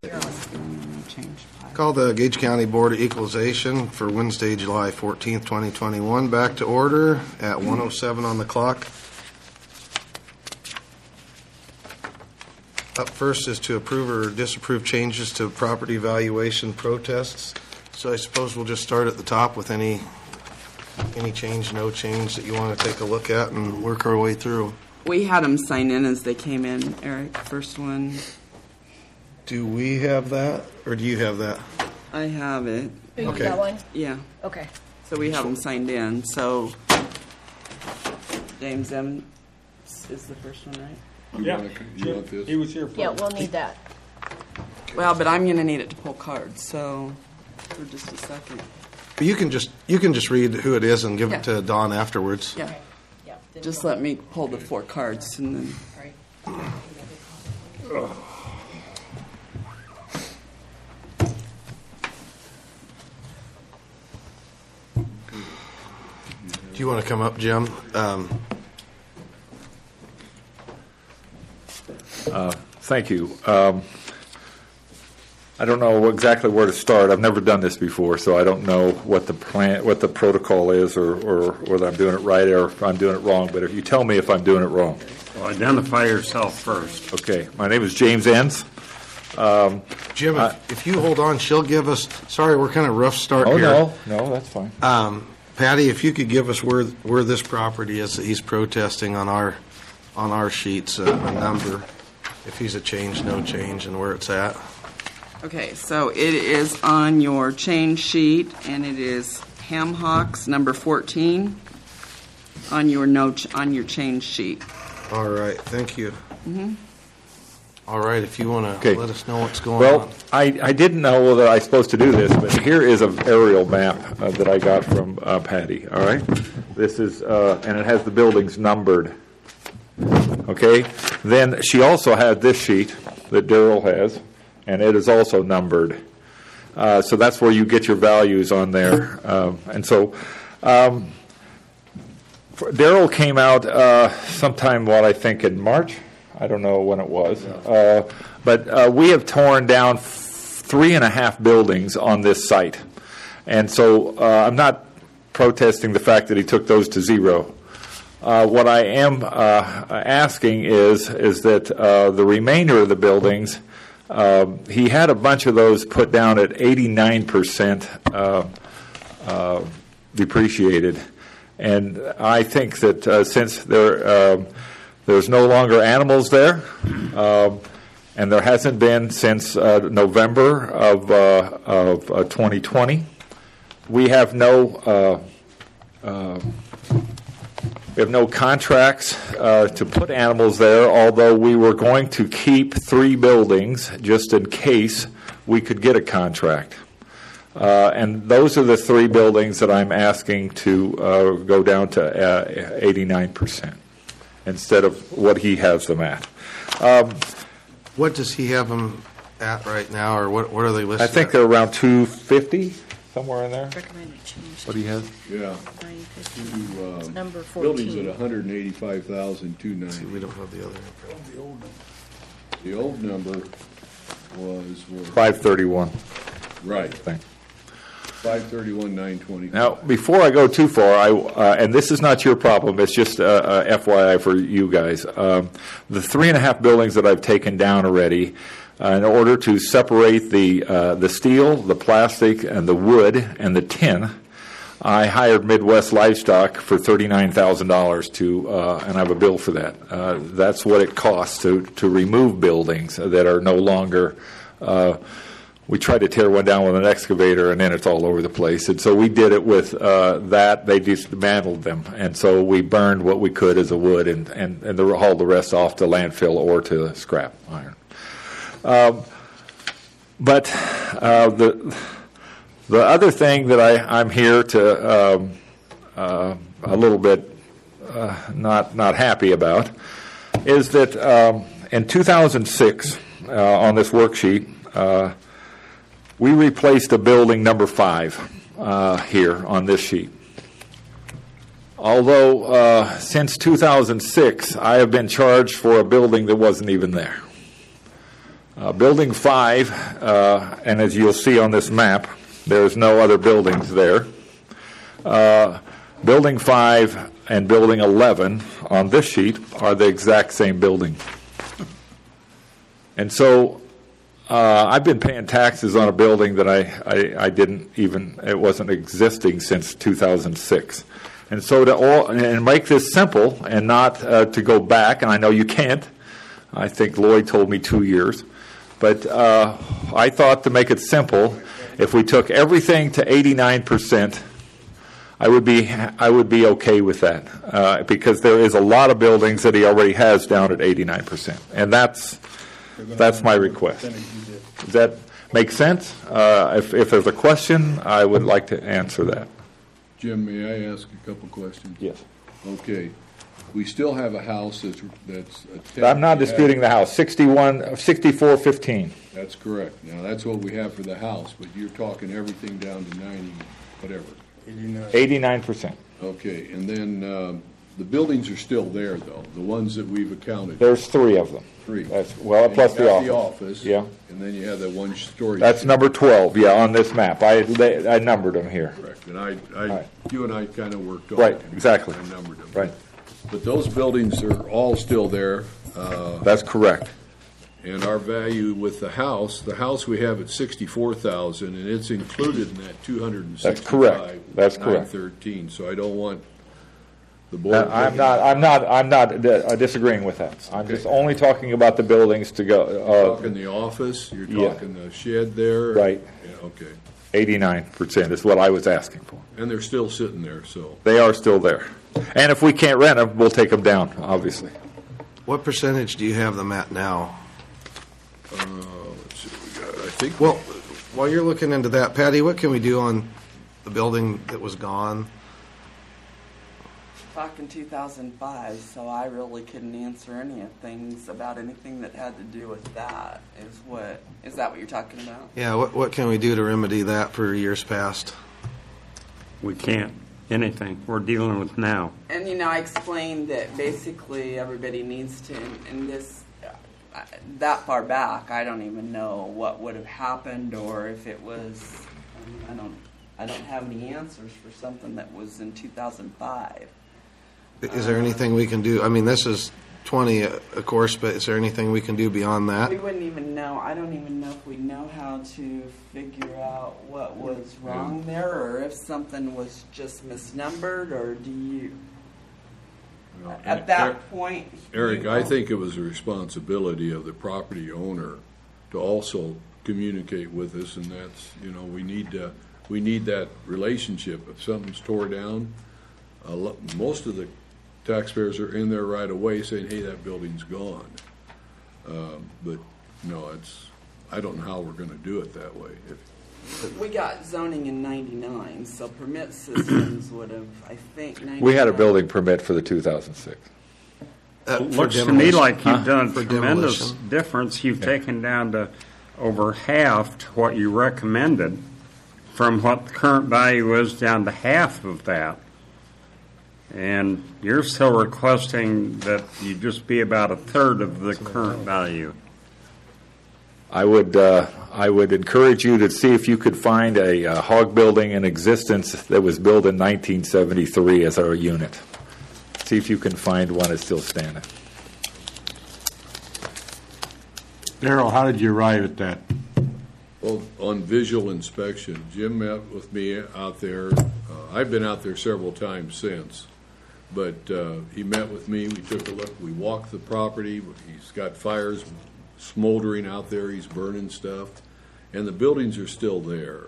Call the Gage County Board of Equalization for Wednesday, July 14th, 2021, back to order at 1:07 on the clock. Up first is to approve or disapprove changes to property valuation protests. So I suppose we'll just start at the top with any change, no change that you want to take a look at and work our way through. We had them sign in as they came in, Eric. First one. Do we have that, or do you have that? I have it. You Okay. got one? Yeah. Okay. So we have them signed in. So James M. is the first one, right? Yeah, he was here for Yeah, we'll need that. Well, but I'm going to need it to pull cards. So for just a second. You can just read who it is and give Yeah. it to Dawn afterwards. Yeah. Okay. Yeah. then Just we'll- let me pull the 4 cards and then. All right. Do you want to come up, Jim? Thank you. I don't know exactly where to start. I've never done this before, so I don't know what the plan, what the protocol is, or whether I'm doing it right or if I'm doing it wrong. But if you tell me if I'm doing it wrong. Well, identify yourself first. Okay. My name is James Enns. Jim, if you hold on, she'll give us. Sorry, we're kind of rough start Oh, here. no, that's fine. Patty, if you could give us where this property is that he's protesting on our sheets, a number, if he's a change, no change, and where it's at. Okay, so it is on your change sheet, and it is Ham Hocks number 14 on your on your change sheet. All right, thank you. Mm-hmm. All right, if you want to Okay. let us know what's going Well, on. I didn't know that I was supposed to do this, but here is an aerial map that I got from Patty, all right? This is, and it has the buildings numbered, okay? Then she also had this sheet that Daryl has, and it is also numbered. So that's where you get your values on there. And so Daryl came out sometime, I think in March? I don't know when it was. But we have torn down 3.5 buildings on this site. And so I'm not protesting the fact that he took those to zero. What I am asking is that the remainder of the buildings, he had a bunch of those put down at 89% depreciated. And I think that since there's no longer animals there, and there hasn't been since November of 2020. We have no contracts to put animals there, although we were going to keep 3 buildings just in case we could get a contract. And those are the 3 buildings that I'm asking to go down to 89%. Instead of what he has them at. What does he have them at right now, or what are they listed I think at? they're around 250, somewhere in there. Recommended change. What do you have? Yeah. It's number Buildings at 14. $185,290. We don't have the other. The old number was 531. right, Thing. 531,920. Now, before I go too far, and this is not your problem, it's just FYI for you guys. The 3.5 buildings that I've taken down already, in order to separate the steel, the plastic, and the wood, and the tin, I hired Midwest Livestock for $39,000 and I have a bill for that. That's what it costs to remove buildings that are no longer. We tried to tear one down with an excavator, and then it's all over the place. And so we did it with that. They dismantled them, and so we burned what we could as a wood, and hauled the rest off to landfill or to scrap iron. But the other thing that I'm here to a little bit not happy about is that in 2006 on this worksheet. We replaced a building number 5 here on this sheet. Although since 2006, I have been charged for a building that wasn't even there. Building 5, and as you'll see on this map, there's no other buildings there. Building 5 and Building 11 on this sheet are the exact same building. And so I've been paying taxes on a building that I didn't even, it wasn't existing since 2006. And so and make this simple and not to go back, and I know you can't. I think Lloyd told me 2 years. But I thought to make it simple, if we took everything to 89%, I would be okay with that, because there is a lot of buildings that he already has down at 89%, and that's my request. Does that make sense? If there's a question, I would like to answer that. Jim, may I ask a couple questions? Yes. Okay. We still have a house that's attached. I'm not disputing the house. 6415. That's correct. Now, that's what we have for the house, but you're talking everything down to 90, whatever. 89%. Okay, and then the buildings are still there, though, the ones that we've accounted. There's 3 of them. 3. Plus And the you got office. the office. Yeah. And then you have that one story. That's number 12, yeah, on this map. I numbered them here. Correct, and Right. you and I kind of worked on Right, it. exactly. I numbered them. Right. But those buildings are all still there. That's correct. And our value with the house we have at 64,000, and it's included in that 265. That's correct. That's correct. 913. So I don't want the board. I'm not disagreeing with that. I'm just only talking about the buildings to You're go, talking the office, you're Yeah. talking the shed there. Right. Yeah, okay. 89% is what I was asking for. And they're still sitting there, so. They are still there. And if we can't rent them, we'll take them down, obviously. What percentage do you have them at now? Let's see what we got. I think. Well, while you're looking into that, Patty, what can we do on the building that was gone? Back in 2005, so I really couldn't answer any of things about anything that had to do with that. Is that what you're talking about? Yeah, what can we do to remedy that for years past? We can't, anything. We're dealing with now. And I explained that basically everybody needs to, in this, that far back, I don't even know what would have happened or if it was, I don't have any answers for something that was in 2005. Is there anything we can do? I mean, this is 20, of course, but is there anything we can do beyond that? We wouldn't even know. I don't even know if we know how to figure out what was wrong there, or if something was just misnumbered, or do you? At that point, Eric, I think it was a responsibility of the property owner to also communicate with us, and that's, we need that relationship. If something's tore down, most of the taxpayers are in there right away saying, hey, that building's gone. But no, I don't know how we're going to do it that way. we got zoning in '99, so permit systems would have, I think, 99. We had a building permit for the 2006. It For looks to me demolition. like you've done a For tremendous demolition. difference. You've taken down to over half to what you recommended, from what the current value is down to half of that. And you're still requesting that you just be about a third of the current value. I would encourage you to see if you could find a hog building in existence that was built in 1973 as our unit. See if you can find one that's still standing. Darrell, how did you arrive at that? Well, on visual inspection, Jim met with me out there. I've been out there several times since, but he met with me. We took a look. We walked the property. He's got fires smoldering out there. He's burning stuff, and the buildings are still there.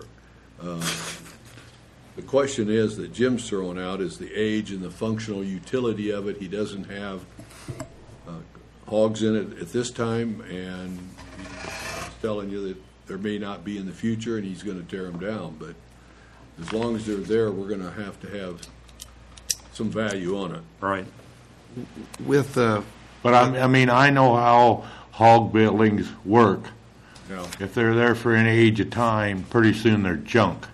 The question is that Jim's throwing out is the age and the functional utility of it. He doesn't have hogs in it at this time, and he's telling you that there may not be in the future, and he's going to tear them down. But as long as they're there, we're going to have some value on it. Right. With But I mean, I know how hog buildings work. Now, If they're there for any age of time, pretty soon they're junk.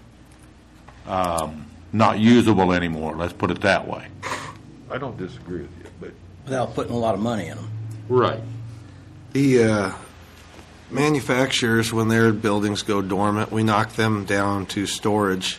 Not usable anymore, let's put it that way. I don't disagree with you, but Without putting a lot of money in them. Right. the manufacturers, when their buildings go dormant, we knock them down to storage.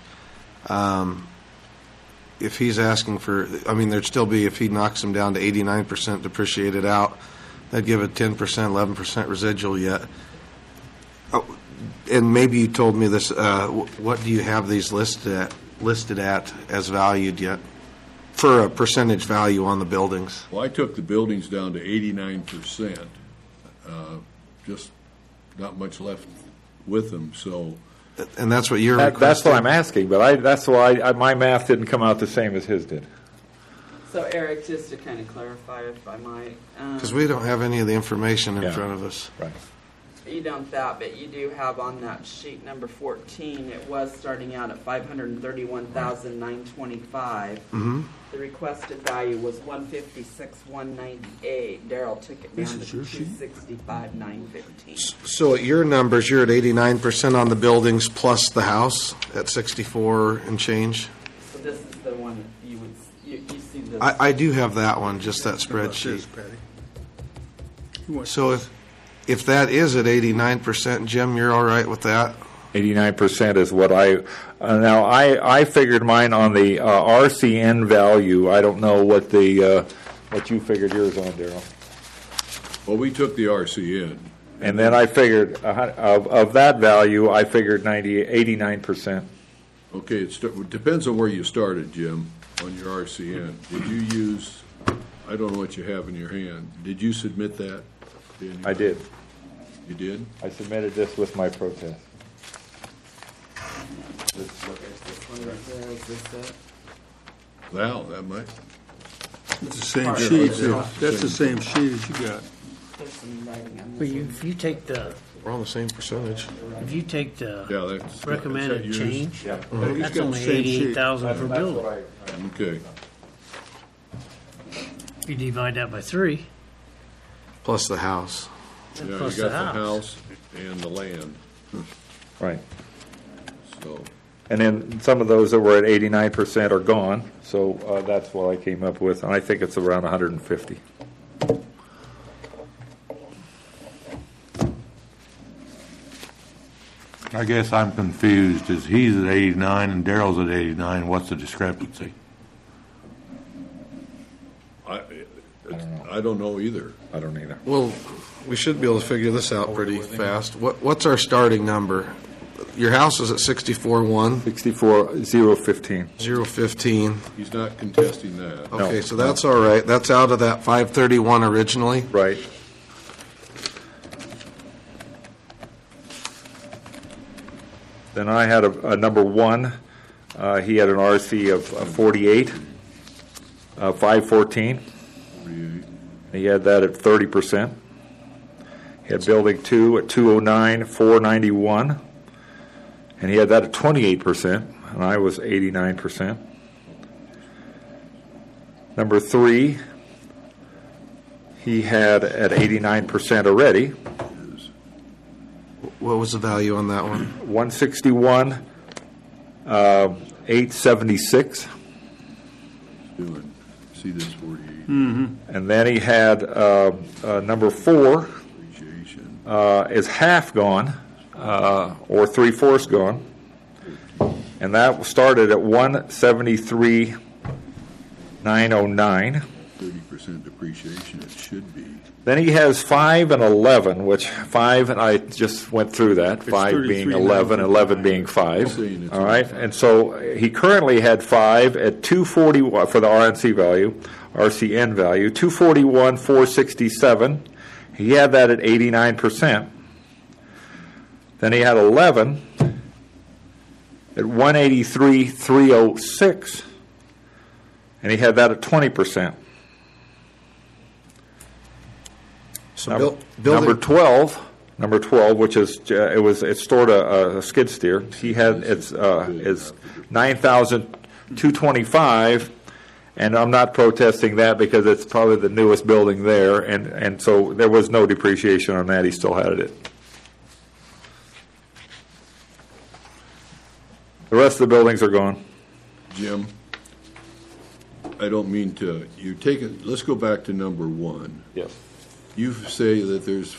If he's asking for, I mean, there'd still be, if he knocks them down to 89% depreciated out, that'd give a 10%, 11% residual yet. Oh, and maybe you told me this, what do you have these listed at as valued yet? For a percentage value on the buildings? Well, I took the buildings down to 89%, just not much left with them, so. And that's what you're That's requesting? what I'm asking, but that's why my math didn't come out the same as his did. So Eric, just to kind of clarify, if I might. Because we don't have any of the information in Yeah. front of us. Right. You don't that, but you do have on that sheet number 14, it was starting out at $531,925. Mm-hmm. The requested value was $156,198. Daryl took it down to $265,915. So at your numbers, you're at 89% on the buildings plus the house at 64 and change? So this is the one that you would, you see this. I do have that one, just that spreadsheet. So if that is at 89%, Jim, you're all right with that? 89% is what now I figured mine on the RCN value. I don't know what you figured yours on, Daryl. Well, we took the RCN. And then I figured, of that value, I figured 89%. Okay, it depends on where you started, Jim, on your RCN. Did you use, I don't know what you have in your hand. Did you submit that? I did. You did? I submitted this with my protest. This one right there, is this it? Wow, that might, It's the same sheet, so that's the same sheet as you got. There's some writing on Well, this. if you take the, We're on the same percentage. yeah, that's. recommended is that yours? change, Yeah. He's that's got only the same sheet. 88,000 per building. Okay, You divide that by 3, Plus the house. yeah, you plus got the house. and the land, Right. so. And then some of those that were at 89% are gone, so that's what I came up with, and I think it's around 150. I guess I'm confused. Is he's at 89 and Daryl's at 89? What's the discrepancy? I don't know either. I don't either. Well, we should be able to figure this out pretty fast. What's our starting number? Your house is at 64,1, 64,015. 015. He's not contesting that. Okay, No. so that's all right. That's out of that 531 originally. Right. Then I had a number one. He had an RC of 48, 514. 48. He had that at 30%. He had building 2 at 209, 491. And he had that at 28%, and I was 89%. Number 3, he had at 89% already. What was the value on that one? 161, 876. Doing, see this 48 And then he had number 4 appreciation. is half gone, or 3/4 gone. And that started at 173,909. 30% depreciation, it should be. Then he has 5 and 11, which 5, and I just went through that, 5 being 11, 11 being 5. Saying it's All right, and so he currently had 5 at 241 for the RNC value, RCN value, 241, 467. He had that at 89%. Then he had 11 at 183, 306, and he had that at 20%. So Number 12, which is it stored a skid steer. He had is 9,225, and I'm not protesting that because it's probably the newest building there, and so there was no depreciation on that. He still had it. The rest of the buildings are gone. Jim, I don't mean to, you take it, let's go back to number 1. Yes. You say that there's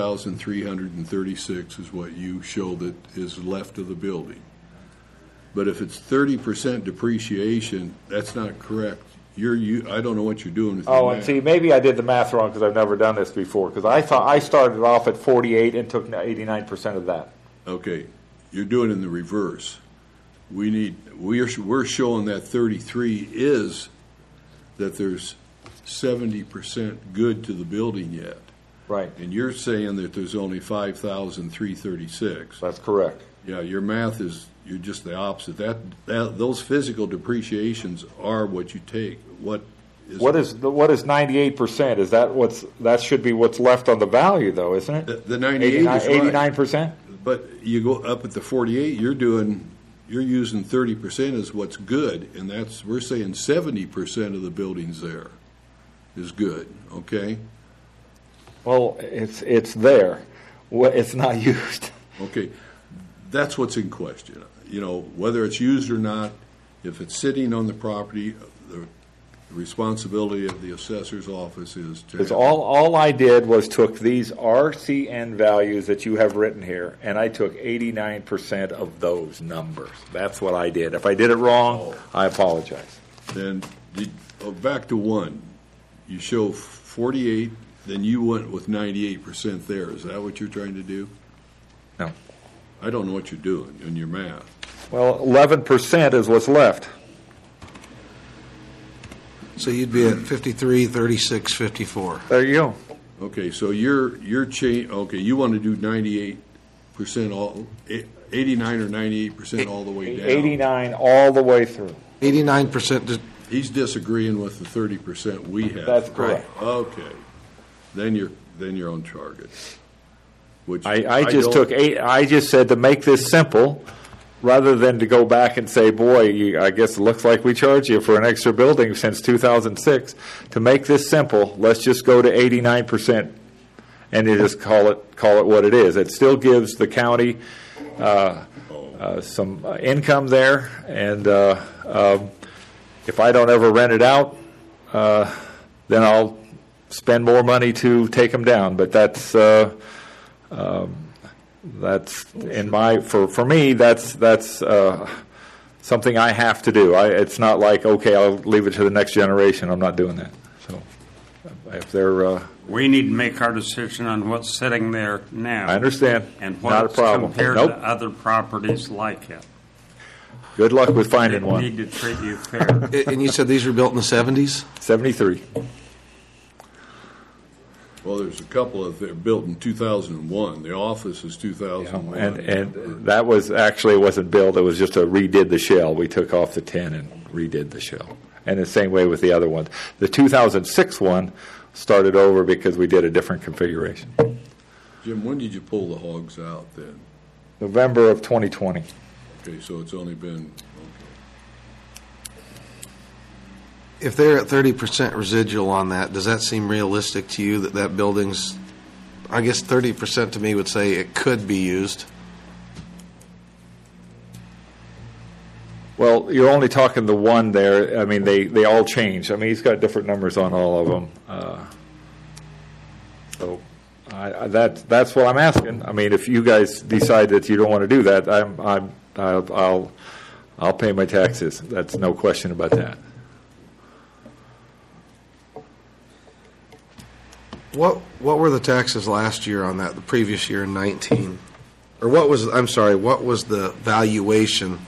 5,336 is what you show that is left of the building. But if it's 30% depreciation, that's not correct. I don't know what you're doing with your Oh, and math. see, maybe I did the math wrong because I've never done this before, because I thought I started off at 48 and took 89% of that. Okay, you're doing it in the reverse. We're showing that 33 is that there's 70% good to the building yet. Right. And you're saying that there's only 5,336. That's correct. Yeah, your math you're just the opposite. Those physical depreciations are what you take. What is 98%? Is that should be what's left on the value, though, isn't it? the 98 is right. 89%? But you go up at the 48, you're using 30% as what's good, and we're saying 70% of the buildings there is good. Okay. Well, it's there. It's not used. Okay, that's what's in question. Whether it's used or not, if it's sitting on the property, the responsibility of the assessor's office is to. Because all I did was took these RCN values that you have written here, and I took 89% of those numbers. That's what I did. If I did it wrong, I apologize. Then back to one. You show 48, then you went with 98% there. Is that what you're trying to do? No. I don't know what you're doing in your math. Well, 11% is what's left. So you'd be at 53, 36, 54. There you go. Okay, so you're you want to do 98% 89 or 98% all the way down. 89 all the way through. 89%. He's disagreeing with the 30% we have. That's correct. Okay, then you're on target. Which I just took 8. I just said to make this simple, rather than to go back and say, boy, I guess it looks like we charge you for an extra building since 2006. To make this simple, let's just go to 89%, and you just call it what it is. It still gives the county some income there, and if I don't ever rent it out, then I'll spend more money to take them down. But that's in my for me. That's something I have to do. It's not like, okay, I'll leave it to the next generation. I'm not doing that. So if they're We need to make our decision on what's sitting there now. I understand. And Not a what's problem. compared Nope. to other properties like it. Good luck with They finding one. need to treat you fair. And you said these were built in the 70s? 73. Well, there's a couple of they're built in 2001. The office is 2001. And that was actually, it wasn't built, it was just redid the shell. We took off the 10 and redid the shell. And the same way with the other ones. The 2006 one started over because we did a different configuration. Jim, when did you pull the hogs out then? November of 2020. Okay, so it's only been, If they're at 30% residual on that, does that seem realistic to you that building's, I guess 30% to me would say it could be used? Well, you're only talking the one there. I mean, they all change. I mean, he's got different numbers on all of them. So that's what I'm asking. I mean, if you guys decide that you don't want to do that, I'll pay my taxes. That's no question about that. What were the taxes last year on that, the previous year in 19? Or what was the valuation?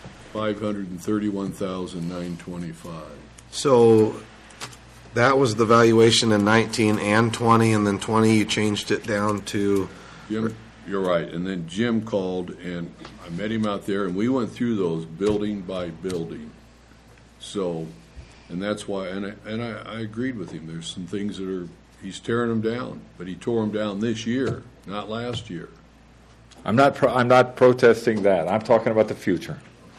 $531,925. So that was the valuation in 19 and 20, and then 20 you changed it down to... Jim, you're right. And then Jim called, and I met him out there, and we went through those building by building. So, and that's why, and I agreed with him. There's some things that are, he's tearing them down, but he tore them down this year, not last year. I'm not protesting that. I'm talking about the future.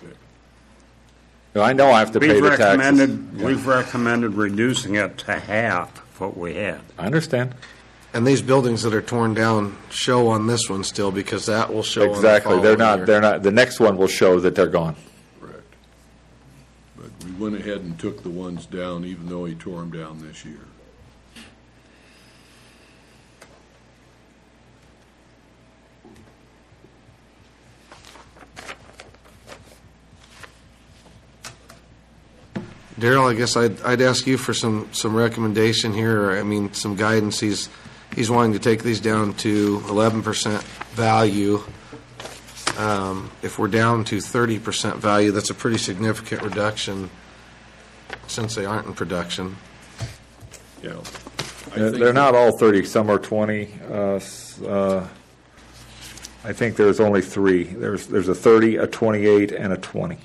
I know I have to pay the taxes. We've recommended reducing it to half of what we had. I understand. And these buildings that are torn down show on this one still, because that will show Exactly. on the following They're year. not. The next one will show that they're gone. Correct. But we went ahead and took the ones down, even though he tore them down this year. Daryl, I guess I'd ask you for some recommendation here, or, I mean, some guidance. He's wanting to take these down to 11% value. If we're down to 30% value, that's a pretty significant reduction since they aren't in production. Yeah. They're not all 30, some are 20. I think there's only 3. There's a 30, a 28, and a 20.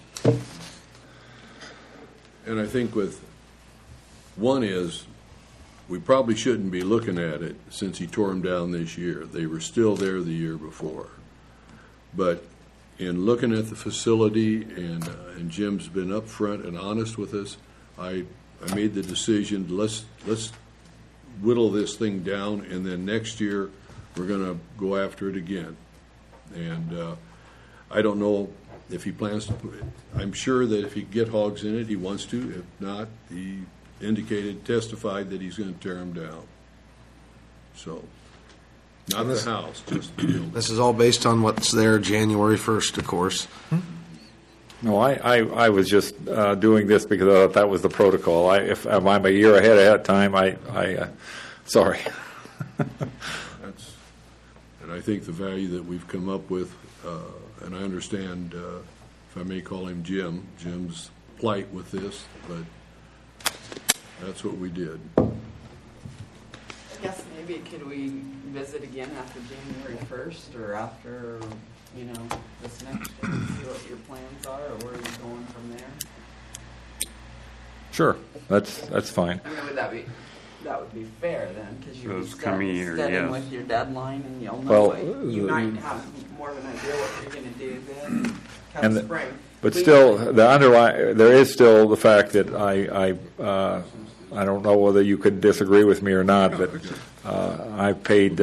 And I think one is, we probably shouldn't be looking at it since he tore them down this year. They were still there the year before. But in looking at the facility, and Jim's been upfront and honest with us, I made the decision, let's whittle this thing down, and then next year we're going to go after it again. And I don't know if he plans to put it. I'm sure that if he can get hogs in it, he wants to. If not, he testified that he's going to tear them down. So, not the house, just the building. This is all based on what's there January 1st, of course. No, I was just doing this because I thought that was the protocol. If I'm a year ahead of time, sorry. And I think the value that we've come up with, and I understand, if I may call him Jim's plight with this, but that's what we did. I guess maybe could we visit again after January 1st or after, this next year, and see what your plans are, or where you're going from there? Sure, that's fine. I mean, that would be fair then, because you're Those coming year, yes. with your deadline, and you'll know Well, you might have more of an idea what you're going to do then come spring. But still, there is still the fact that I don't know whether you could disagree with me or not, but I've paid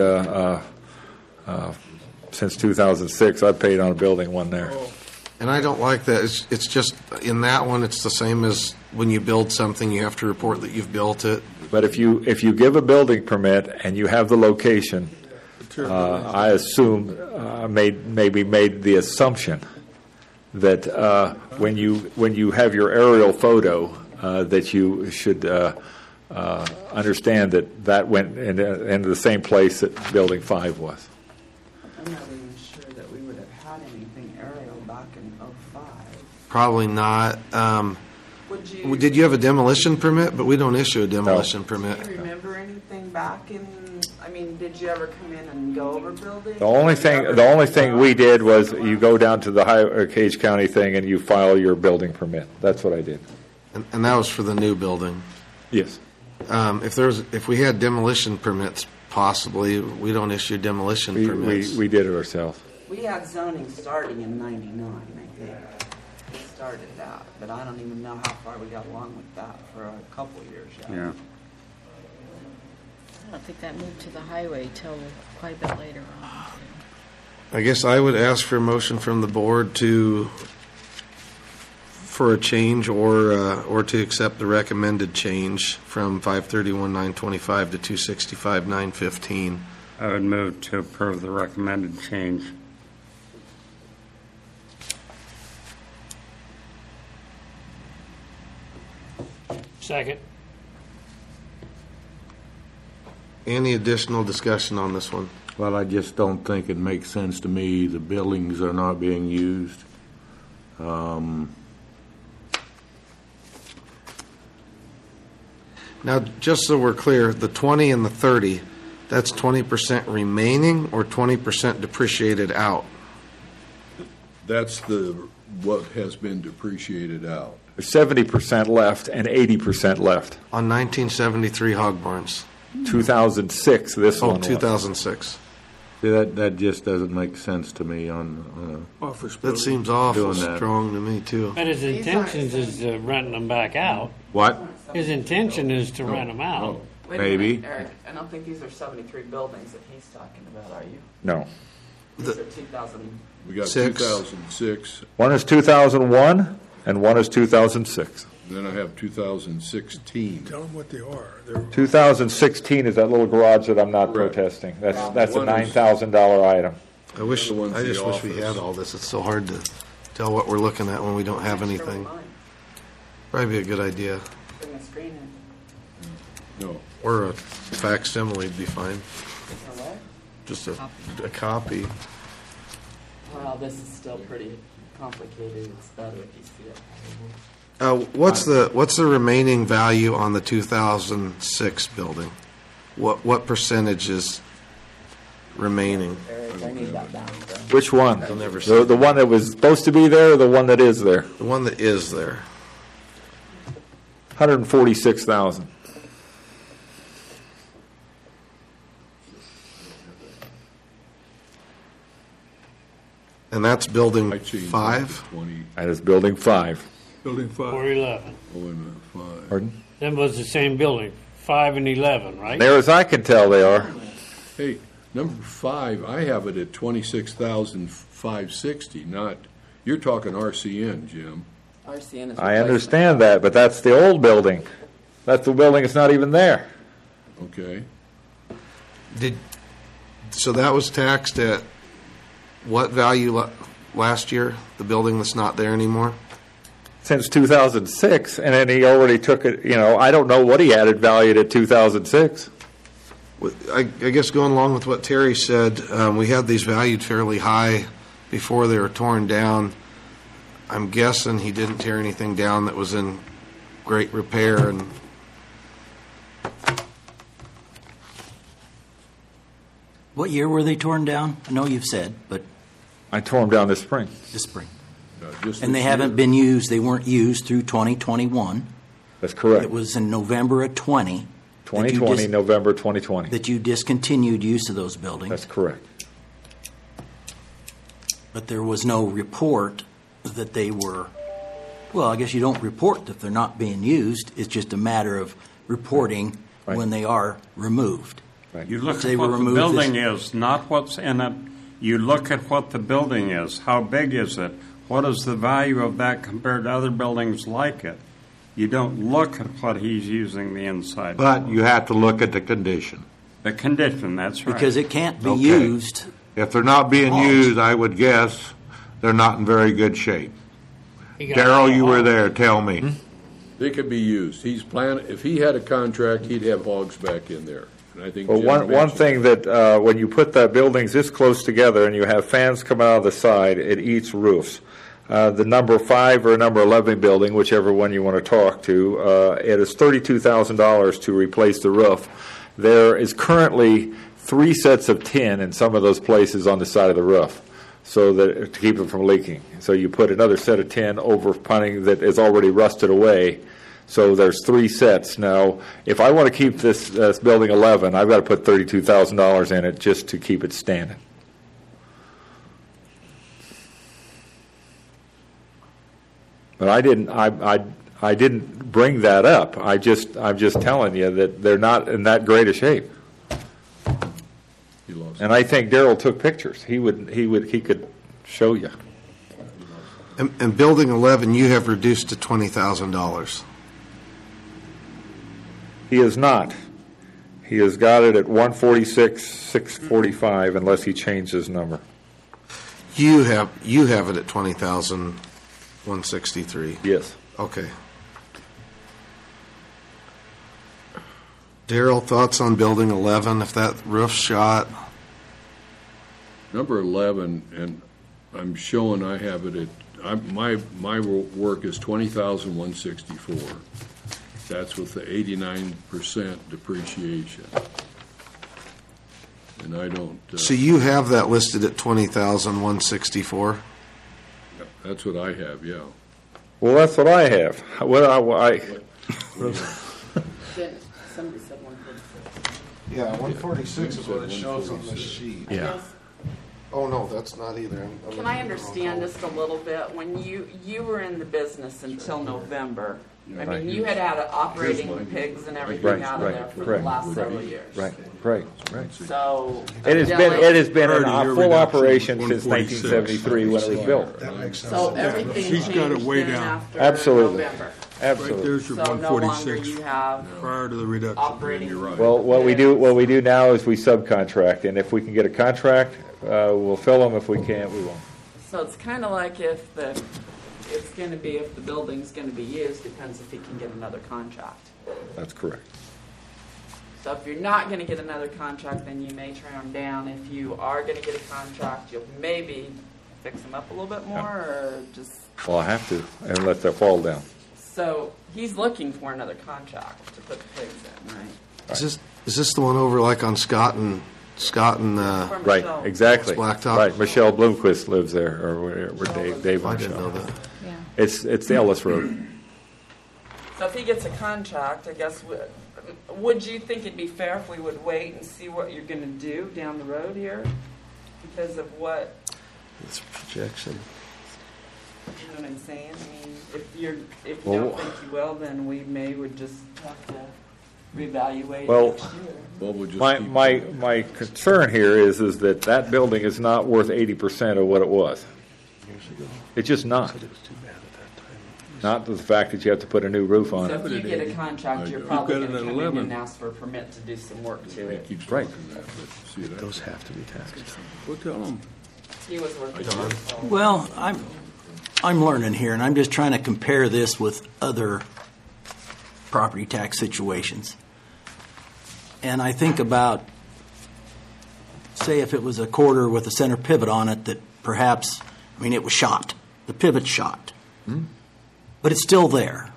since 2006. I've paid on a building one there. And I don't like that. It's just, in that one, it's the same as when you build something, you have to report that you've built it. But if you give a building permit and you have the location, I assume maybe made the assumption that when you have your aerial photo, that you should understand that went into the same place that Building 5 was. I'm not even sure that we would have had anything aerial back in '05. Probably not. Did you have a demolition permit? But we don't issue a demolition permit. Do you remember anything back in? I mean, did you ever come in and go over buildings? The only thing we did was you go down to the Cage County thing and you file your building permit. That's what I did. And that was for the new building. Yes. If we had demolition permits, possibly, we don't issue demolition permits. We did it ourselves. We had zoning starting in '99, I think. We started that, but I don't even know how far we got along with that for a couple years yet. Yeah. I don't think that moved to the highway till quite a bit later on. I guess I would ask for a motion from the board for a change or to accept the recommended change from 531,925 to 265,915. I would move to approve the recommended change. Second. Any additional discussion on this one? Well, I just don't think it makes sense to me. The buildings are not being used. Now, just so we're clear, the 20 and the 30, that's 20% remaining or 20% depreciated out? That's what has been depreciated out. There's 70% left and 80% left. On 1973 hog barns. 2006, this one was. 2006. See, that just doesn't make sense to me on That seems awful Doing that. strong to me, too. But his intentions is to rent them back out. what? His intention is to rent them out. Wait Maybe. a minute, Eric, I don't think these are 73 buildings that he's talking about, are you? No. These are 2000. We got Six. 2006, One is 2001 and one is 2006. then I have 2016. Tell them what they are. They're 2016 is that little garage that I'm not protesting. That's a One is- $9,000 item. I just The wish one's the we had office. all this. It's so hard to tell what we're looking at when we don't have Extra anything. mine. Probably be a good idea. Bring a screen in. No, Or a facsimile would be fine. Or what? Just a copy. Well, this is still pretty complicated. It's better if you see it. What's the remaining value on the 2006 building? What percentage is remaining? Eric, I need that back. Which one? I'll never see The one that was supposed to be there or the one that is there? The one that is there. 146,000. And that's building I changed 5? 20, That is building 5. Building 5. Or 11. oh, wait a minute, 5. Pardon? Them was the same building, 5 and 11, right? There as I can tell, they are. Hey, number 5, I have it at 26,560, not, you're talking RCN, Jim. RCN is I replacement. understand that, but that's the old building. That's the building that's not even there. Okay, So that was taxed at what value last year? The building that's not there anymore? Since 2006, and then he already took it, I don't know what he added valued at 2006. I guess going along with what Terry said, we had these valued fairly high before they were torn down. I'm guessing he didn't tear anything down that was in great repair and What year were they torn down? I know you've said, but I tore them down this spring. this spring. just And they this haven't year. been used, they weren't used through 2021. That's correct. It was in November of 20. 2020, November 2020. That you discontinued use of those buildings. That's correct. But there was no report that they were, well, I guess you don't report if they're not being used. It's just a matter of reporting Right. when they are removed. You look They at were what the removed building this- is, not what's in it. You look at what the building is. How big is it? What is the value of that compared to other buildings like it? You don't look at what he's using the inside But for. you have to look at the condition. The condition, that's right. Because it can't be Okay. used. If they're not being used, I would guess they're not in very good shape. He got Darrell, you were all- there, tell me. They could be used. He's planning, if he had a contract, he'd have hogs back in there. And I think Well, Jim one mentioned- thing that, when you put the buildings this close together and you have fans come out of the side, it eats roofs. The number 5 or number 11 building, whichever one you want to talk to, it is $32,000 to replace the roof. There is currently 3 sets of tin in some of those places on the side of the roof, so that to keep it from leaking. So you put another set of tin over punning that is already rusted away. So there's 3 sets. Now, if I want to keep this building 11, I've got to put $32,000 in it just to keep it standing. But I didn't bring that up. I'm just telling you that they're not in that great a shape. He lost. And I think Darrell took pictures. He could show you. And building 11, you have reduced to $20,000. He is not. He has got it at 146,645 unless he changed his number. You have it at 20,163. Yes. Okay. Darrell, thoughts on building 11? If that roof's shot, Number 11, and I'm showing I have it at, my work is 20,164. That's with the 89% depreciation. And I don't, so you have that listed at 20,164. that's what I have, yeah. Well, that's what I have. Somebody said 146. Yeah, 146 is what it shows on this sheet. Yeah. Oh, no, that's not either. Can I understand just a little bit? When you were in the business until November, I Right. mean, you had operating pigs and everything Right, out of right, there for the correct, last correct. several years. Right. So It has been in Prior to your full reduction, operation since 146. 1973 when it was built. That makes sense. So everything She's changed got it way then down. after Absolutely. November. Right Absolutely. there's your So no longer 146 you have prior to the reduction. operating. You're right. Well, what we do now is we subcontract, and if we can get a contract, we'll fill them. If we can't, we won't. So it's kind of like if the it's going to be, if the building's going to be used, depends if he can get another contract. That's correct. So if you're not going to get another contract, then you may turn them down. If you are going to get a contract, you'll maybe fix them up a little bit more, or just. Well, I have to, and let that fall down. So he's looking for another contract to put the pigs in, right? Is this the one over like on Scott and For Right, Michelle. exactly. Blacktop? Right, Michelle Bloomquist lives there, or where Dave I and didn't know Michelle. that. Yeah. It's the Ellis Road. So if he gets a contract, I guess, would you think it'd be fair if we would wait and see what you're going to do down the road here? Because of what, It's projection. you know what I'm saying? I mean, if you Well, don't think you will, then we would just have to reevaluate Well, next year. Well, we'll just My, keep- my concern here is that that building is not worth 80% of what it was. It's just not. Not the fact that you have to put a new roof on So it. if you get a contract, you're probably got it going to at come in 11. and ask for a permit to do some work to He it. keeps Right. talking that, but see that? Those have to be taxed. Well, tell them. He was working on it. Well, I'm learning here, and I'm just trying to compare this with other property tax situations. And I think about, say, if it was a quarter with a center pivot on it that perhaps, I mean, it was shot. The pivot's shot. But it's still there.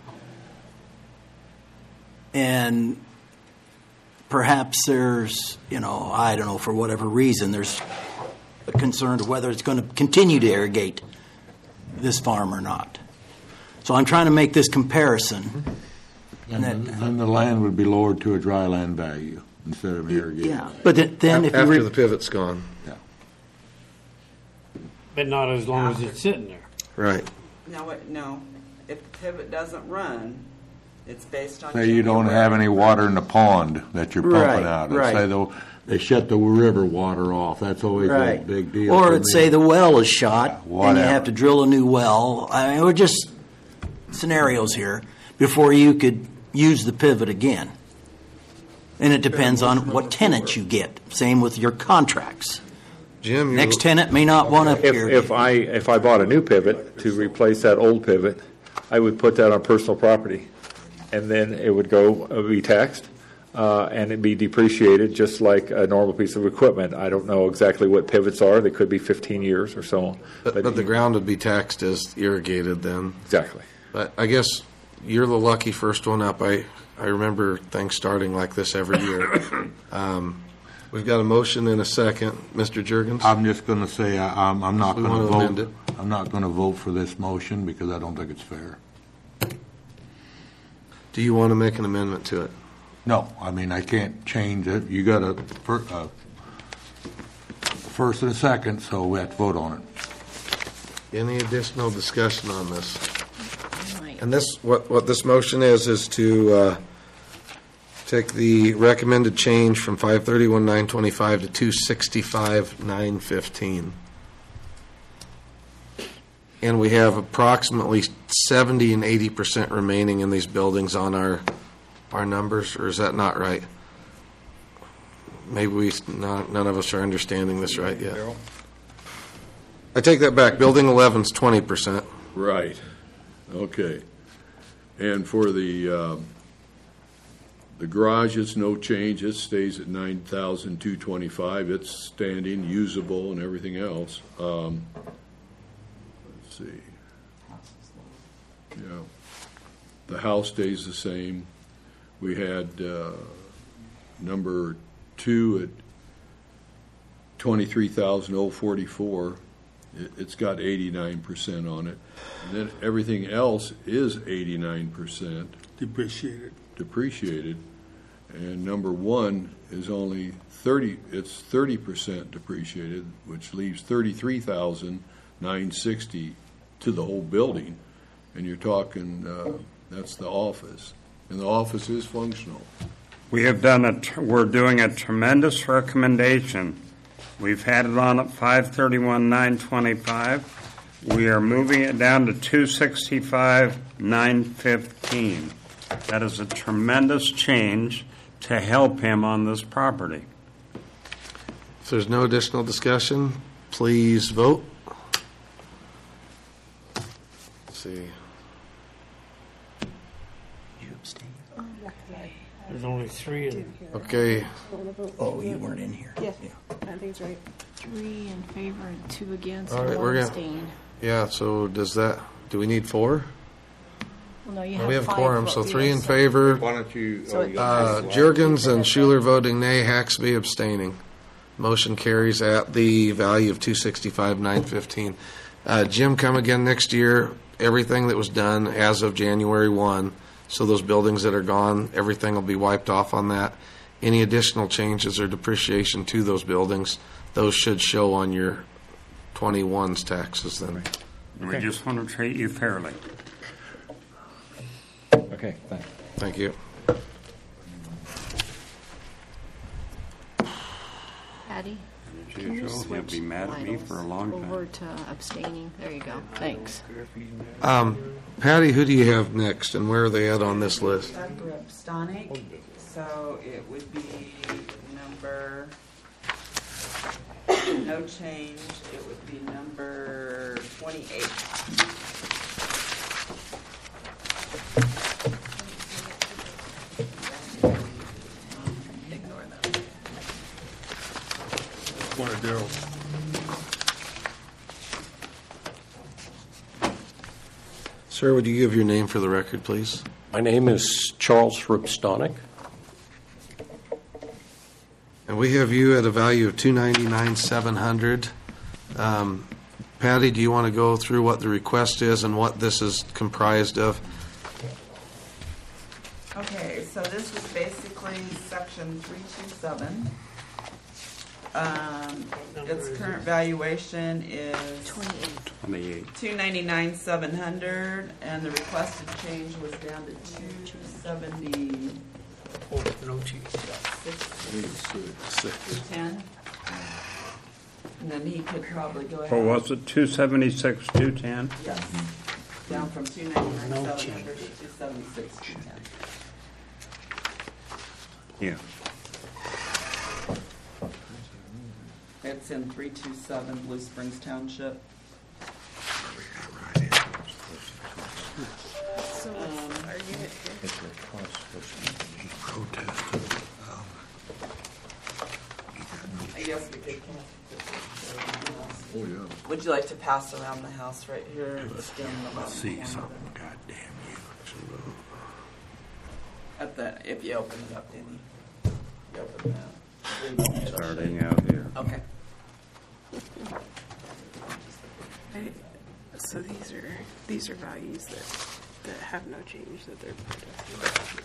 And perhaps there's, I don't know, for whatever reason, there's a concern of whether it's going to continue to irrigate this farm or not. So I'm trying to make this comparison. And then the land would be lowered to a dry land value instead of irrigated. Yeah, but then if you After the pivot's gone. But not as long as it's sitting there. Right. No. If the pivot doesn't run, it's based on. Say you don't have any water in the pond that you're pumping Right, out. right. Say they shut the river water off. That's always a right, big deal. or to let's me. say the well is shot and you Whatever. have to drill a new well. I mean, we're just scenarios here before you could use the pivot again. And it depends on what tenants you get. Same with your contracts. Jim, you're, Next tenant may not want to irrigate. If I bought a new pivot to replace that old pivot, I would put that on personal property, and then it would be taxed, and it'd be depreciated just like a normal piece of equipment. I don't know exactly what pivots are. They could be 15 years or so on. but the ground would be taxed as irrigated then. Exactly. But I guess you're the lucky first one up. I remember things starting like this every year. We've got a motion and a second. Mr. Juergens? I'm just going to say I'm not We going want to to amend vote. it. I'm not going to vote for this motion because I don't think it's fair. Do you want to make an amendment to it? No, I mean I can't change it. You got a first and a second, so we have to vote on it. Any additional discussion on this? Right. And this, what this motion is to take the recommended change from 531,925 to 265,915. And we have approximately 70 and 80% remaining in these buildings on our numbers, or is that not right? Maybe none of us are understanding this right yet. I take that back. Building 11's 20%. Right, okay. And for the garage, it's no change, it stays at 9,225, it's standing, usable, and everything else. Let's see. Yeah, the house stays the same. We had number 2 at 23,044. It's got 89% on it. And then everything else is 89% depreciated. And number 1 is only 30% depreciated, which leaves 33,960 to the whole building. And you're talking, that's the office. And the office is functional. We have we're doing a tremendous recommendation. We've had it on at 531,925. We are moving it down to 265,915. That is a tremendous change to help him on this property. If there's no additional discussion, please vote. see. You abstain? There's only 3 in. Okay, Oh, you weren't in here. Yeah, I think it's right. 3 in favor and 2 against, All and right, 1 we're gonna- abstain. yeah, so do we need 4? Well, no, you No, have we have 5 quorum, vote, so you 3 have in seven. favor. Why don't you? So it Jurgens and Schuler voting nay, Haxby abstaining. Motion carries at the value of 265,915. Jim, come again next year. Everything that was done as of January 1, so those buildings that are gone, everything will be wiped off on that. Any additional changes or depreciation to those buildings, those should show on your 21's taxes then. We just want to treat you fairly. Okay, thanks. Thank you. Patty? As Can you usual, he'll switch be mad at me for a long over time. to abstaining? There you go. Thanks. Patty, who do you have next, and where are they at on this list? Dr. Stonic, so it would be number, no change, it would be number 28. Ignore that. One of Daryl's. Sir, would you give your name for the record, please? My name is Charles Rupstonic. And we have you at a value of $299,700. Patty, do you want to go through what the request is and what this is comprised of? Okay, so this is basically section 327. Its current valuation is 28. 299,700, and the requested change was down to 270. Oh, no change. 210. And then he could probably go ahead. What was it, 276, 210? Yes. Down from 299,700 to 276, 210. Yeah. It's in 327 Blue Springs Township. So our unit here. I guess we could. Oh, yeah. Would you like to pass around the house right here? It's down the bottom See corner something, there. goddamn you. At the, if you open it up, Danny. You open that. Starting out here. Okay. So these are values that have no change that they're protesting.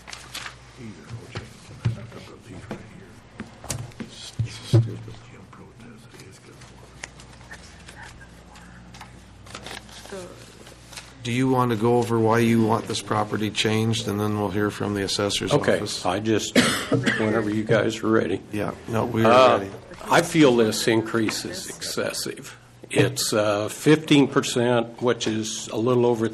Do you want to go over why you want this property changed, and then we'll hear from the assessor's Okay, office? I just, whenever you guys are ready. Yeah, no, we are ready. I feel this increase is excessive. It's 15%, which is a little over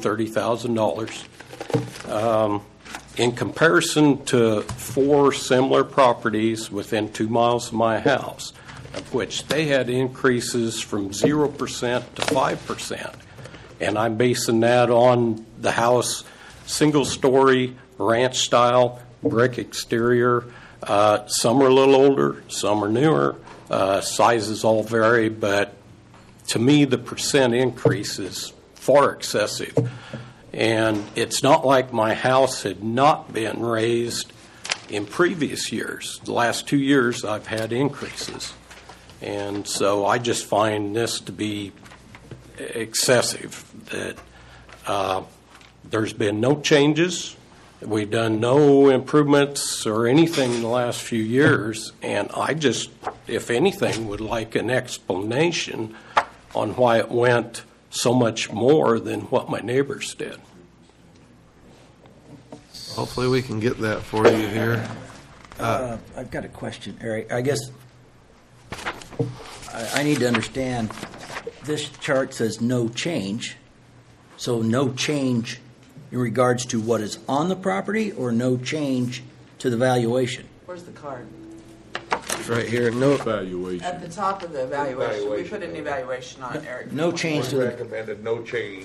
$30,000. In comparison to 4 similar properties within 2 miles of my house, of which they had increases from 0% to 5%. And I'm basing that on the house, single-story, ranch-style, brick exterior. Some are a little older, some are newer. Sizes all vary, but to me, the percent increase is far excessive. And it's not like my house had not been raised in previous years. The last 2 years, I've had increases. And so I just find this to be excessive, that there's been no changes. We've done no improvements or anything in the last few years, and I just, if anything, would like an explanation on why it went so much more than what my neighbors did. Hopefully we can get that for you here. I've got a question, Eric. I guess I need to understand, this chart says no change, so no change in regards to what is on the property, or no change to the valuation? Where's the card? It's right here. No, Valuation. At the top of the evaluation. We put an evaluation on it, Eric. No change to the, Recommended no change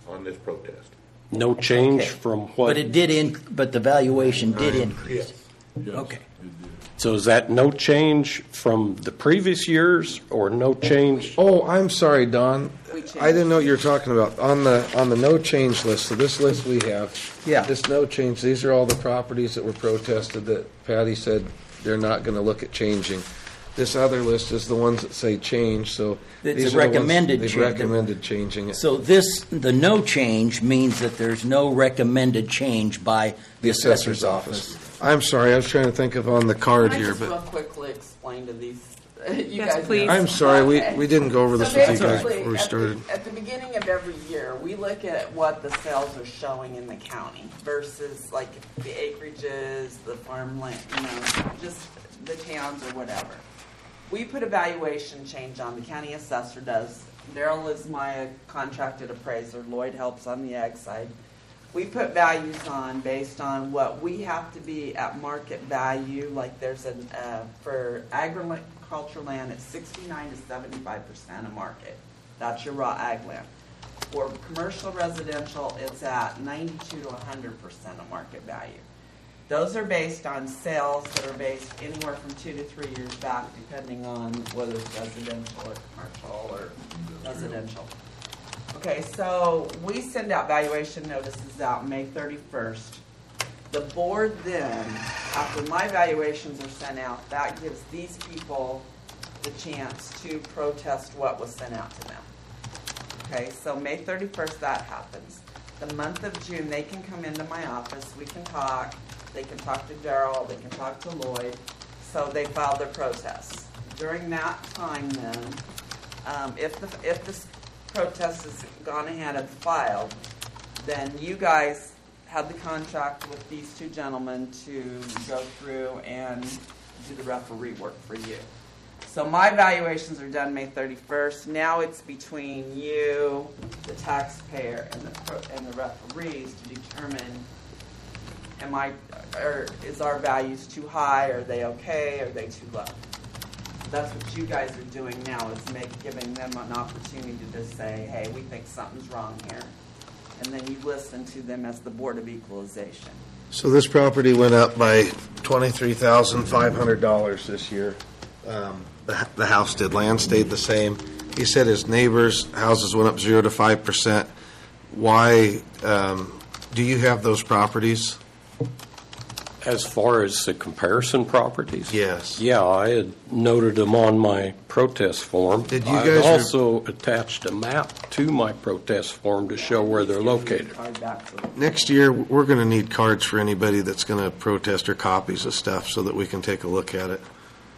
on this protest. No change Okay. from what? But it did but the valuation did increase. Yes, Okay. it did. So is that no change from the previous years or no change? Oh, I'm sorry, Don. We changed. I didn't know what you were talking about. On the no change list, so this list we have. Yeah. This no change, these are all the properties that were protested that Patty said they're not going to look at changing. This other list is the ones that say change, so. It's these a are the ones recommended they've change. recommended changing it. So the no change means that there's no recommended change by the assessor's office. I'm sorry, I was trying to think of on the card Can I here, just real but quickly explain to these, you Yes, guys? please. I'm sorry, Okay. we didn't go over this So with you guys basically, before we started. At the beginning of every year, we look at what the sales are showing in the county versus like the acreages, the farmland, just the towns or whatever. We put a valuation change on, the county assessor does. Daryl is my contracted appraiser. Lloyd helps on the ag side. We put values on based on what we have to be at market value. Like there's for agricultural land, it's 69 to 75% of market. That's your raw ag land. For commercial residential, it's at 92 to 100% of market value. Those are based on sales that are based anywhere from 2 to 3 years back, depending on whether it's residential or commercial or residential. Okay, so we send out valuation notices out May 31st. The board then, after my valuations are sent out, that gives these people the chance to protest what was sent out to them. Okay, so May 31st that happens. The month of June, they can come into my office, we can talk, they can talk to Daryl, they can talk to Lloyd, so they filed their protests. During that time then, if the protest has gone ahead and filed, then you guys had the contract with these two gentlemen to go through and do the referee work for you. So my valuations are done May 31st. Now it's between you, the taxpayer, and the referees to determine is our values too high? Are they okay? Are they too low? That's what you guys are doing now, is giving them an opportunity to just say, hey, we think something's wrong here. And then you listen to them as the Board of Equalization. So this property went up by $23,500 this year. The house did. Land stayed the same. He said his neighbors' houses went up 0 to 5%. Why do you have those properties? As far as the comparison properties? Yes. Yeah, I had noted them on my protest form. Did you I guys also attached a map to my protest form to show where they're located. Next year, we're going to need cards for anybody that's going to protest or copies of stuff so that we can take a look at it.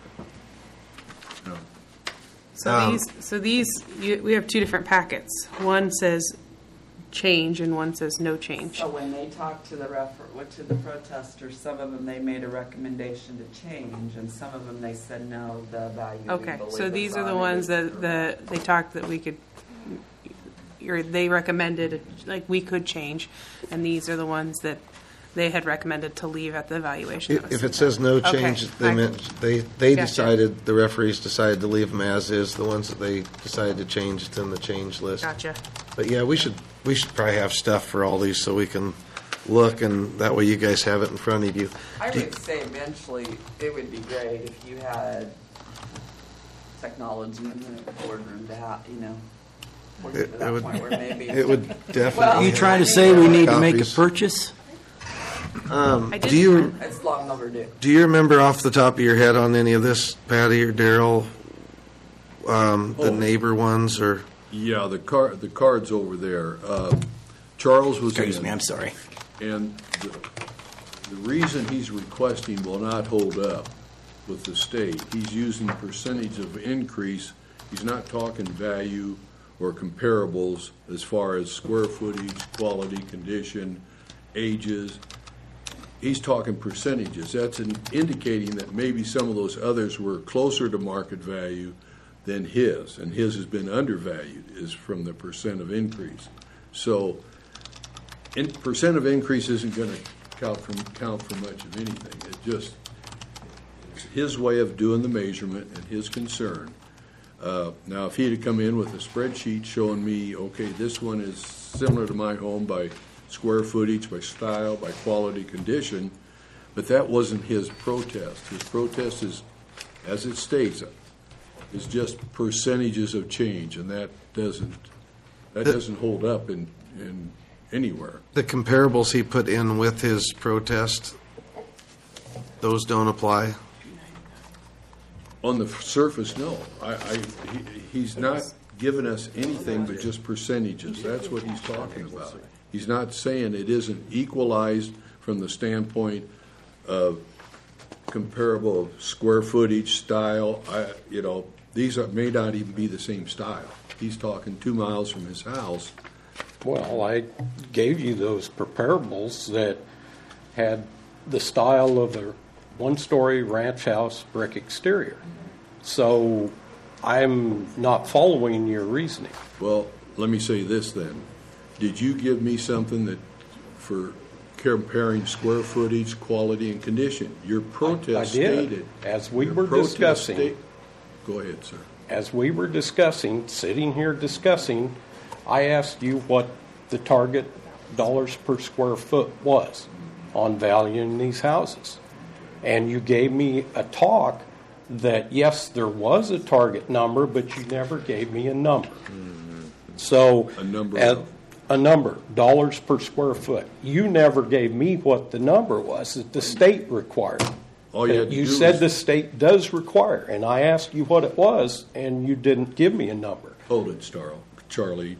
We have two different packets. One says change and one says no change. So when they talked to the protesters, some of them they made a recommendation to change, and some of them they said no, the value. Okay, so these are the ones that they talked that we could, or they recommended, like we could change, and these are the ones that they had recommended to leave at the evaluation. If it says no change, Okay. they Gotcha. decided, the referees decided to leave them as is. The ones that they decided to change, it's in the change list. Gotcha. But yeah, we should probably have stuff for all these so we can look, and that way you guys have it in front of you. I would say eventually it would be great if you had technology in the boardroom to have, we'll get to that point where maybe. It would definitely. Are you trying to say we need to make a purchase? Do you It's long overdue. do you remember off the top of your head on any of this, Patty or Daryl, the neighbor ones or? Yeah, the card's over there. Charles was Excuse in. me, I'm sorry. And the reason he's requesting will not hold up with the state. He's using percentage of increase. He's not talking value or comparables as far as square footage, quality, condition, ages. He's talking percentages. That's indicating that maybe some of those others were closer to market value than his, and his has been undervalued, is from the percent of increase. So percent of increase isn't going to count for much of anything. It's his way of doing the measurement and his concern. Now, if he'd have come in with a spreadsheet showing me, okay, this one is similar to my home by square footage, by style, by quality, condition, but that wasn't his protest. His protest is, as it states, is just percentages of change, and that doesn't hold up in anywhere. The comparables he put in with his protest, those don't apply? On the surface, no. He's not given us anything but just percentages. That's what he's talking about. He's not saying it isn't equalized from the standpoint of comparable square footage, style. These may not even be the same style. He's talking 2 miles from his house. Well, I gave you those comparables that had the style of a one-story ranch house brick exterior. So I'm not following your reasoning. Well, let me say this then. Did you give me something that for comparing square footage, quality, and condition? Your protest I did. stated. As we were discussing. Go ahead, sir. As we were discussing, sitting here discussing, I asked you what the target dollars per square foot was on valuing these houses. And you gave me a talk that, yes, there was a target number, but you never gave me a number. Mm-hmm. So, a number, dollars per square foot. You never gave me what the number was that the state required. All you had to You do said was- the state does require, and I asked you what it was, and you didn't give me a number. Hold it, Charlie.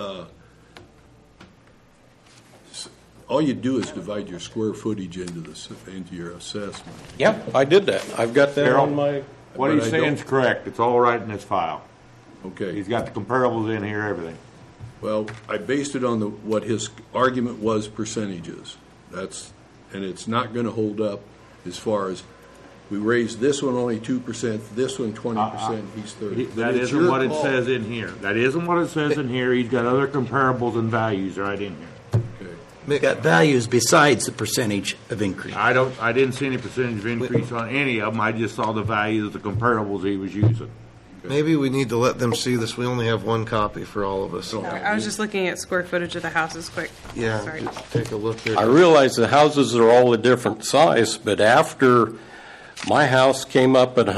All you do is divide your square footage into your assessment. Yep, I did that. I've got that Daryl, on my. What But he's I saying is don't- correct. It's all right in this file. Okay. He's got the comparables in here, everything. Well, I based it on what his argument was, percentages. And it's not going to hold up as far as we raised this one only 2%, this one 20%, he's 30. But That it's isn't your what it call. says in here. That isn't what it says in here. He's got other comparables and values right in here. Okay. Got values besides the percentage of increase. I didn't see any percentage of increase on any of them. I just saw the values, the comparables he was using. Maybe we need to let them see this. We only have one copy for all of us. I was just looking at square footage of the houses quick. Yeah, Sorry. just take a look here. I realize the houses are all a different size, but after my house came up at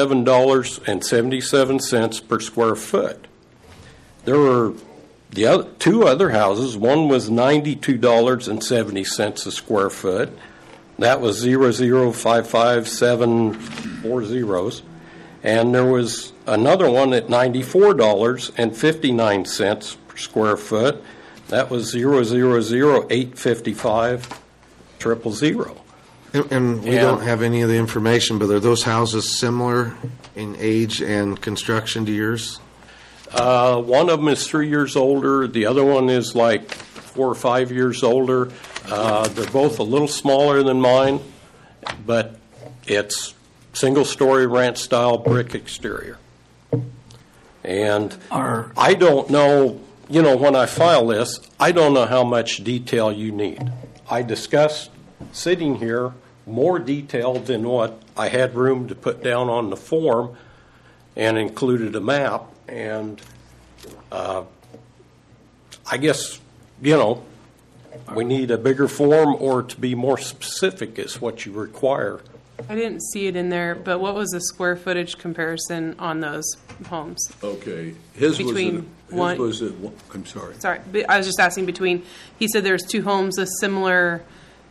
$107.77 per square foot, there were two other houses. One was $92.70 a square foot. That was 00557 zeros. And there was another one at $94.59 per square foot. That was 00855 000. And we don't have any of the information, but are those houses similar in age and construction to yours? One of them is 3 years older. The other one is like 4 or 5 years older. They're both a little smaller than mine, but it's single-story ranch-style brick exterior. And I don't know, when I file this, I don't know how much detail you need. I discussed sitting here more detail than what I had room to put down on the form and included a map. And I guess, we need a bigger form or to be more specific is what you require. I didn't see it in there, but what was the square footage comparison on those homes? Okay. His Between was at, I'm sorry. Sorry, but I was just asking between, he said there's two homes of similar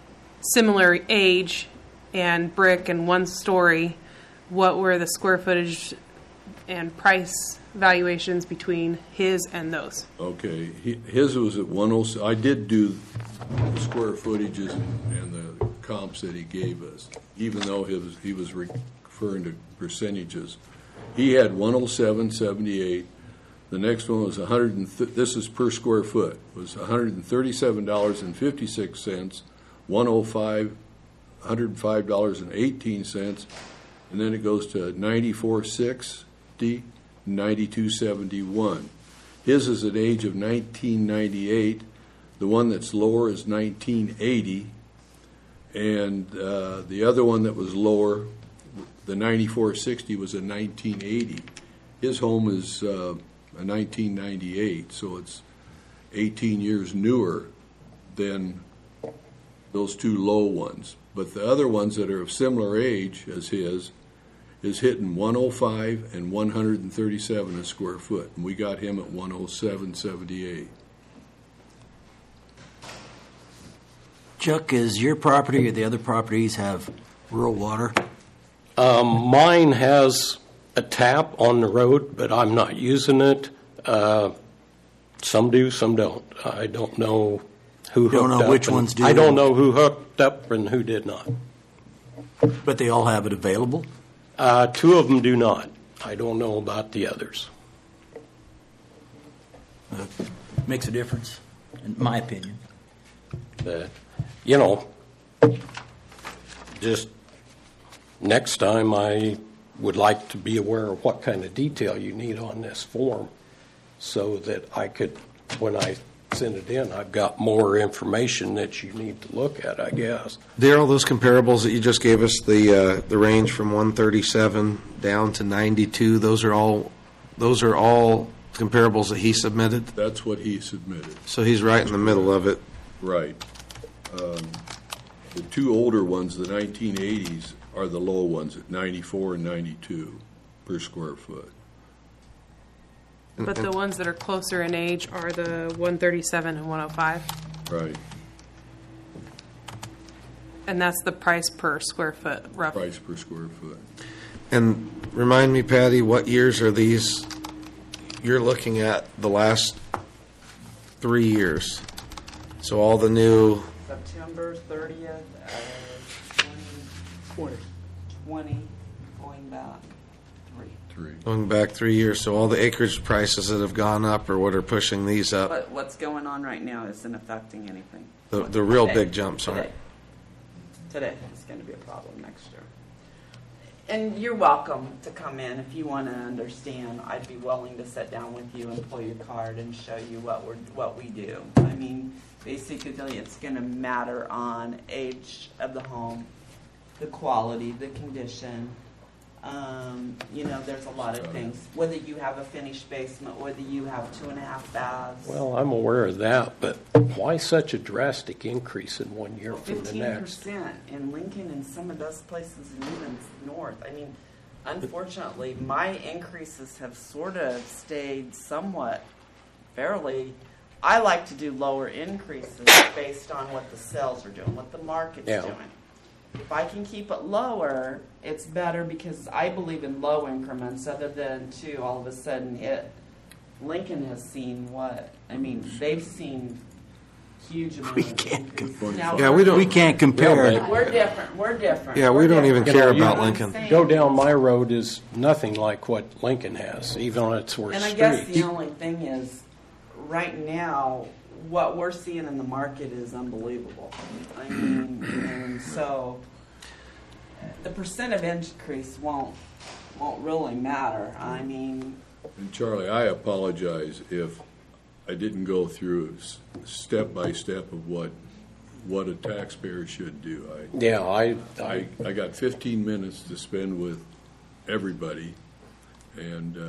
age and brick and one story. What were the square footage and price valuations between his and those? Okay. His was at 106. I did do the square footages and the comps that he gave us, even though he was referring to percentages. He had 107.78. The next one was this is per square foot, was $137.56, $105.18, and then it goes to 94.60, 92.71. His is an age of 1998. The one that's lower is 1980. And the other one that was lower, the 9460, was a 1980. his home is a 1998, so it's 18 years newer than those two low ones. But the other ones that are of similar age as his is hitting 105 and 137 a square foot, and we got him at 107.78. Chuck, is your property or the other properties have rural water? Mine has a tap on the road, but I'm not using it. Some do, some don't. I don't know who hooked up. Don't know which ones do? I don't know who hooked up and who did not. But they all have it available? Two of them do not. I don't know about the others. Makes a difference, in my opinion. But, just next time I would like to be aware of what kind of detail you need on this form so that I could, when I send it in, I've got more information that you need to look at, I guess. Daryl, those comparables that you just gave us, the range from 137 down to 92, those are all comparables that he submitted? That's what he submitted. So he's right in the middle of it. Right. The two older ones, the 1980s, are the low ones at 94 and 92 per square foot. But the ones that are closer in age are the 137 and 105. Right. And that's the price per square foot, roughly. Price per square foot. And remind me, Patty, what years are these? You're looking at the last 3 years. So all the new... September 30th of 2020, going back 3. Going back 3 years, so all the acreage prices that have gone up or what are pushing these up, But what's going on right now isn't affecting anything. the real big jumps aren't. Today is going to be a problem next year. And you're welcome to come in if you want to understand. I'd be willing to sit down with you and pull your card and show you what we do. I mean, basically, it's going to matter on age of the home, the quality, the condition. There's a lot of things. Whether you have a finished basement, whether you have 2.5 baths. Well, I'm aware of that, but why such a drastic increase in 1 year from the next? 15% in Lincoln and some of those places and even north. I mean, unfortunately, my increases have sort of stayed somewhat fairly. I like to do lower increases based on what the sales are doing, what the market's doing. If I can keep it lower, it's better because I believe in low increments other than to all of a sudden hit. Lincoln has seen what? I mean, they've seen huge amounts of increases. Now, we can't compare. Yeah, we're different. Yeah, we don't even care about Lincoln. Go down my road is nothing like what Lincoln has, even on its worst And I streets. guess the only thing is, right now, what we're seeing in the market is unbelievable. I mean, and so the percent of increase won't really matter. I mean, And Charlie, I apologize if I didn't go through step by step of what a taxpayer should do. I got 15 minutes to spend with everybody, and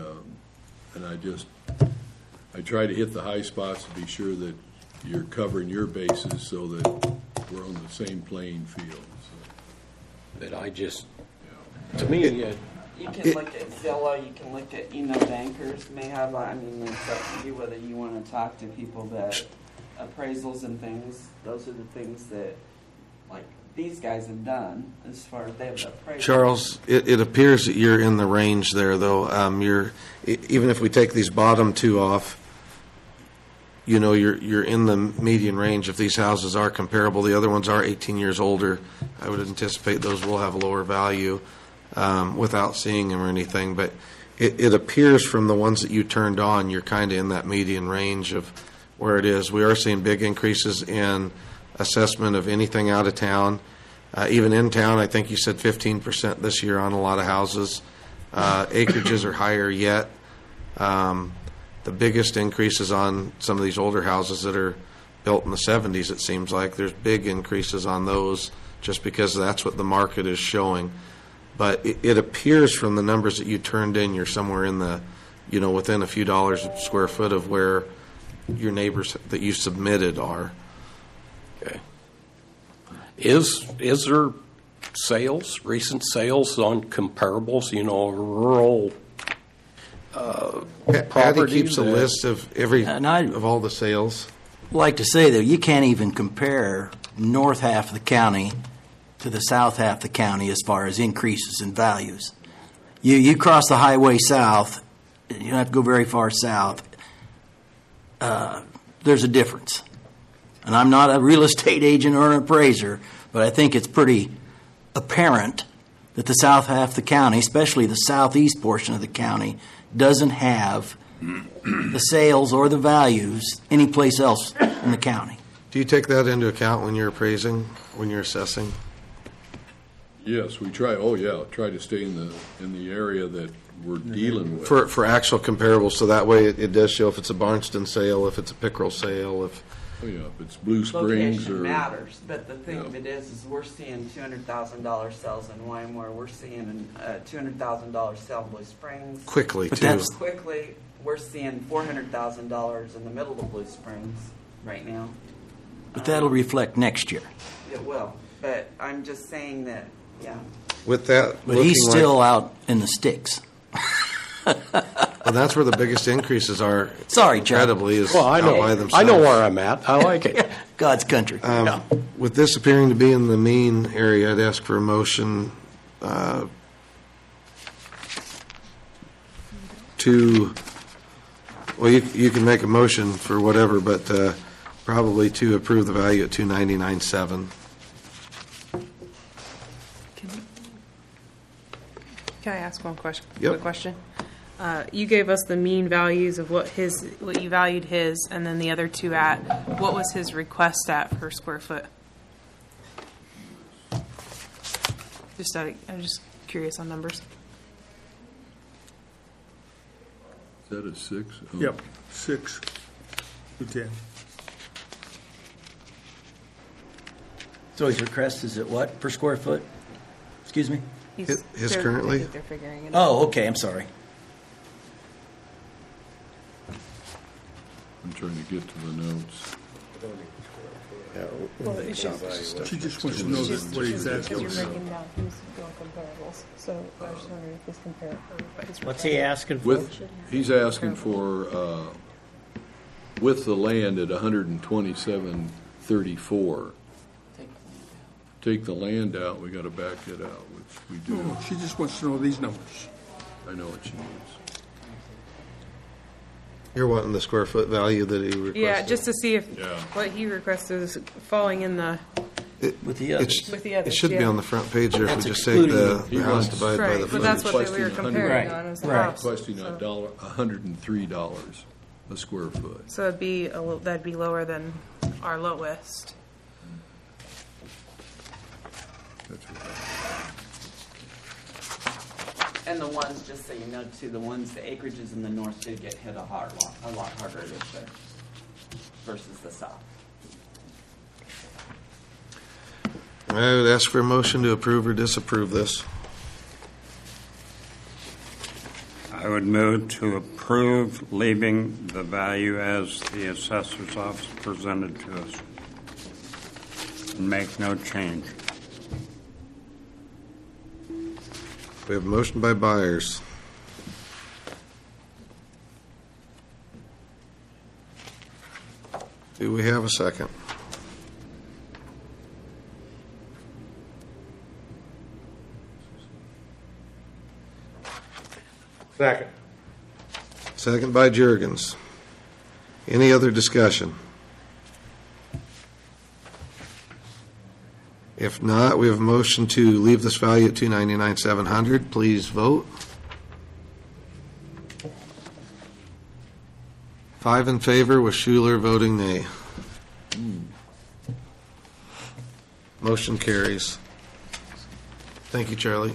I try to hit the high spots to be sure that you're covering your bases so that we're on the same playing field. So. But to me, you can look at Zillow, you can look at, bankers may have, it's up to you whether you want to talk to people that appraisals and things. Those are the things that, like, these guys have done as far as they have appraisals. Charles, it appears that you're in the range there, though. Even if we take these bottom two off, you're in the median range. If these houses are comparable, the other ones are 18 years older. I would anticipate those will have a lower value without seeing them or anything. But it appears from the ones that you turned on, you're kind of in that median range of where it is. We are seeing big increases in assessment of anything out of town. Even in town, I think you said 15% this year on a lot of houses. Acreages are higher yet. The biggest increase is on some of these older houses that are built in the 70s, it seems like. There's big increases on those just because that's what the market is showing. But it appears from the numbers that you turned in, you're somewhere in the within a few dollars a square foot of where your neighbors that you submitted are. Okay. Is there recent sales on comparables, rural Patty property? keeps a list of of all the sales. Like to say that you can't even compare north half of the county to the south half of the county as far as increases in values. You cross the highway south, you don't have to go very far south. There's a difference. And I'm not a real estate agent or an appraiser, but I think it's pretty apparent that the south half of the county, especially the southeast portion of the county, doesn't have the sales or the values anyplace else in the county. Do you take that into account when you're appraising, when you're assessing? Yes, we try, try to stay in the area that we're dealing with. For actual comparables, so that way it does show if it's a Barnston sale, if it's a Pickerel sale, if if it's Blue Springs Location or... matters, but the thing of it is we're seeing $200,000 sales in Wymore. We're seeing a $200,000 sale in Blue Springs. quickly, But too. that's- Quickly, we're seeing $400,000 in the middle of Blue Springs right now. But that'll reflect next year. It will, but I'm just saying that, With that, But he's still out in the sticks. Well, that's where the biggest increases are. Sorry, Chuck. Incredibly, is Well, I out know. by themselves. I know where I'm at. I like it. God's country. With this appearing to be in the mean area, I'd ask for a motion to, well, you can make a motion for whatever, but probably to approve the value at $299,700. Can I ask one question? Yep. Quick question. You gave us the mean values of what you valued his, and then the other two at. What was his request at per square foot? I'm just curious on numbers. Is that a 6? Oh. Yep, 6 to 10. So his request is at what, per square foot? Excuse me? His currently? They're figuring it out. Oh, okay, I'm sorry. I'm trying to get to the notes. She just wants to know what he's asking. You're breaking down who's doing comparables, so I was wondering if he's comparing. What's he asking for? He's asking for, with the land at 127.34. Take the land out, we gotta back it out, which we do. No, she just wants to know these numbers. I know what she needs. You're wanting the square foot value that he requested? Yeah, just to see if Yeah. what he requested is falling in the. With the others. With the others, It should be yeah. on the front page there if That's we just take the excluding- house divided by Right, the but that's footage. what we were comparing on, is the house. Requesting So- $103 a square foot. So it'd be that'd be lower than our lowest. That's right. And the ones, just so you know too, the acreages in the north did get hit a lot harder this year versus the south. I would ask for a motion to approve or disapprove this. I would move to approve leaving the value as the assessor's office presented to us and make no change. We have a motion by Byers. Do we have a second? Second. Second by Juergens. Any other discussion? If not, we have a motion to leave this value at $299,700. Please vote. 5 in favor, with Schuler voting nay. Motion carries. Thank you, Charlie.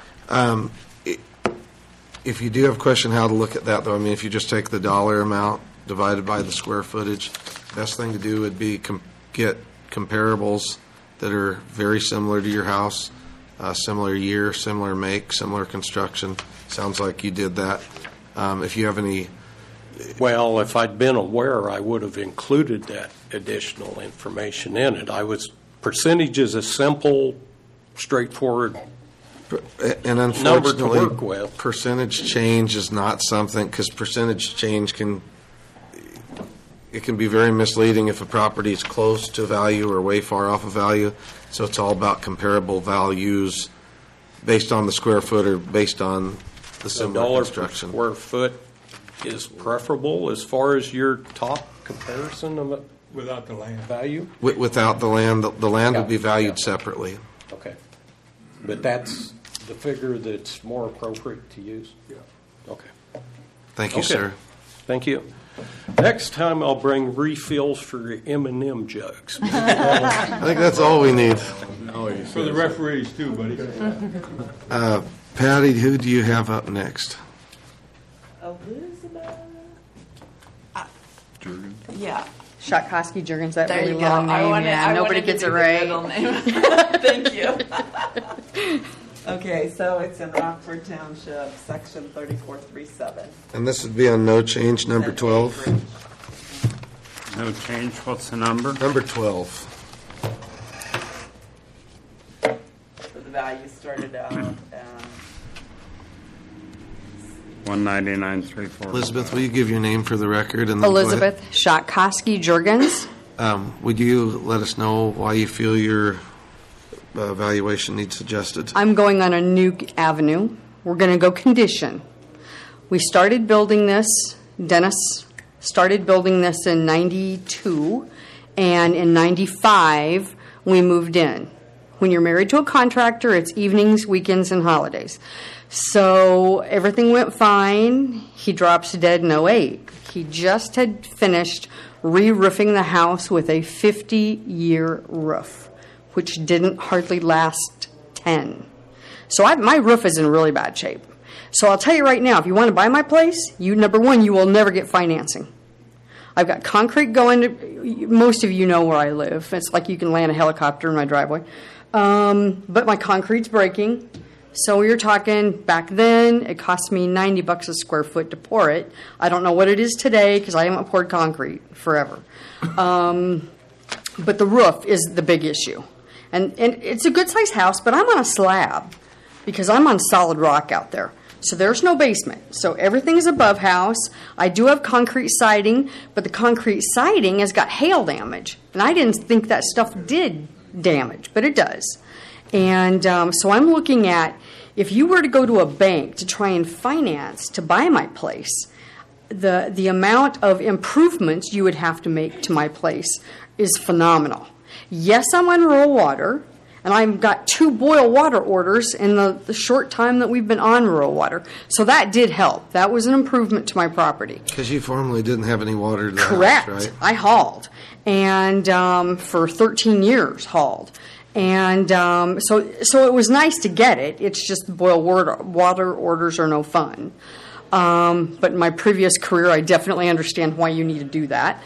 If you do have a question how to look at that, though, I mean, if you just take the dollar amount divided by the square footage, best thing to do would be get comparables that are very similar to your house, similar year, similar make, similar construction. Sounds like you did that. If you have any, Well, if I'd been aware, I would have included that additional information in it. Percentage is a simple, straightforward and number to work unfortunately, with. percentage change is not something, because percentage change can be very misleading if a property is close to value or way far off of value. So it's all about comparable values based on the square foot or based on the similar $1 per construction. square foot is preferable as far as your top comparison of Without the land. value? Without the land, the land would be Yeah. valued separately. Okay. But that's the figure that's more appropriate to use? Yeah. Okay. Thank you, Okay. sir. Thank you. Next time I'll bring refills for your M&M jugs. I think that's all we need. Now he For the says- referees too, buddy. Patty, who do you have up next? Elizabeth. Jurgen? Yeah. Shotkoski Jurgens, that There really you go. long I name. wanted, Yeah, I nobody wanted to gets do it the right. middle name. Thank you. Okay, so it's in Rockford Township, section 3437. And this would be on no change, number 12? No change. What's the number? Number 12. So the value started out at 199,345. Elizabeth, will you give your name for the record? And then go ahead? Elizabeth Shotkoski Jurgens. Would you let us know why you feel your valuation needs adjusted? I'm going on a new avenue. We're going to go condition. We started building this, Dennis started building this in 92, and in 95, we moved in. When you're married to a contractor, it's evenings, weekends, and holidays. So everything went fine. He drops dead in 08. He just had finished re-roofing the house with a 50-year roof, which didn't hardly last 10. So my roof is in really bad shape. So I'll tell you right now, if you want to buy my place, number one, you will never get financing. I've got concrete going to, most of you know where I live. It's like you can land a helicopter in my driveway. But my concrete's breaking. So you're talking, back then, it cost me $90 a square foot to pour it. I don't know what it is today because I haven't poured concrete forever. But the roof is the big issue. And it's a good-sized house, but I'm on a slab because I'm on solid rock out there. So there's no basement. So everything's above house. I do have concrete siding, but the concrete siding has got hail damage. And I didn't think that stuff did damage, but it does. And so I'm looking at, if you were to go to a bank to try and finance to buy my place, the amount of improvements you would have to make to my place is phenomenal. Yes, I'm on rural water, and I've got 2 boil water orders in the short time that we've been on rural water. So that did help. That was an improvement to my property. Because you formerly didn't have any water to the Correct. house, right? I hauled, and for 13 years hauled. And so it was nice to get it. It's just the boil water orders are no fun. But in my previous career, I definitely understand why you need to do that.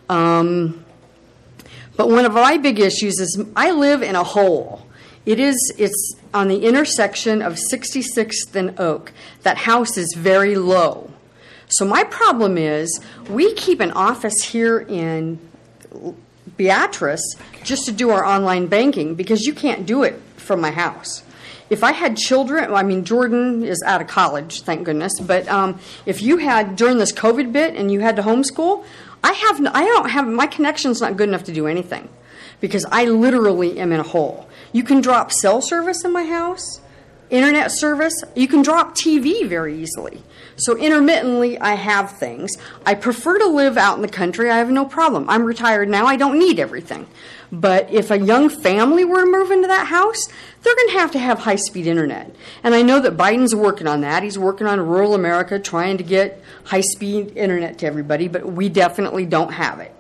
But one of my big issues is I live in a hole. It's on the intersection of 66th and Oak. That house is very low. So my problem is we keep an office here in Beatrice just to do our online banking because you can't do it from my house. If I had children, I mean, Jordan is out of college, thank goodness, but if you had, during this COVID bit and you had to homeschool, my connection's not good enough to do anything because I literally am in a hole. You can drop cell service in my house, internet service. You can drop TV very easily. So intermittently, I have things. I prefer to live out in the country. I have no problem. I'm retired now. I don't need everything. But if a young family were to move into that house, they're going to have high-speed internet. And I know that Biden's working on that. He's working on rural America, trying to get high-speed internet to everybody, but we definitely don't have it.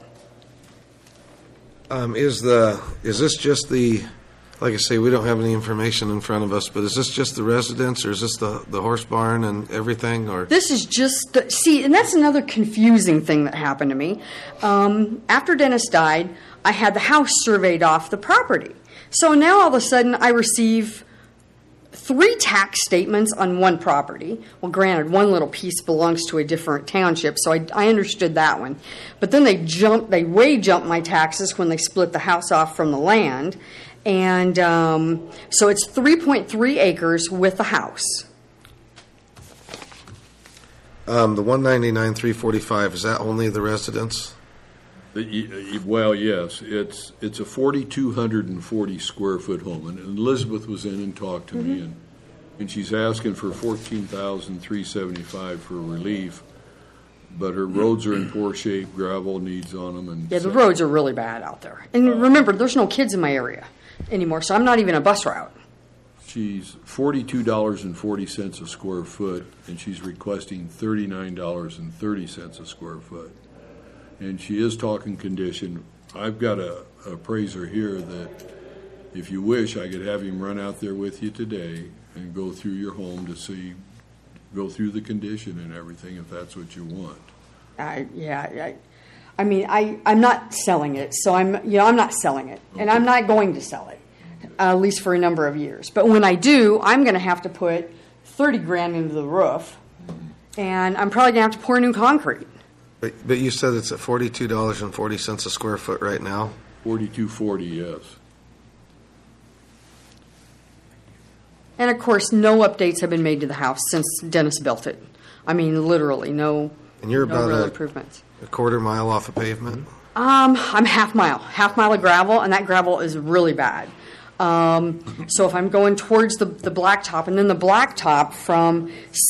Is this just the, like I say, we don't have any information in front of us, but is this just the residence, or is this the horse barn and everything, or? This is just, and that's another confusing thing that happened to me. After Dennis died, I had the house surveyed off the property. So now all of a sudden I receive 3 tax statements on one property. Well, granted, one little piece belongs to a different township, so I understood that one. But then they way jumped my taxes when they split the house off from the land. And so it's 3.3 acres with the house. The 199,345, is that only the residence? Well, yes, it's a 4,240 square foot home, and Elizabeth was in and talked to me, and she's asking for 14,375 for relief, but her roads are in poor shape, gravel needs on them, and Yeah, the roads are really bad out there. And remember, there's no kids in my area anymore, so I'm not even a bus route. she's $42.40 a square foot, and she's requesting $39.30 a square foot. And she is talking condition. I've got a appraiser here that, if you wish, I could have him run out there with you today and go through your home to see, go through the condition and everything, if that's what you want. I'm not selling it, so I'm not selling it, and I'm not going to sell it, at least for a number of years. But when I do, I'm going to have to put $30,000 into the roof, and I'm probably going to have to pour new concrete. But you said it's at $42.40 a square foot right now? $42.40, yes. And of course, no updates have been made to the house since Dennis built it. I mean, literally, no. And you're no about real improvements. a quarter mile off of pavement? I'm half mile of gravel, and that gravel is really bad. So if I'm going towards the blacktop, and then the blacktop from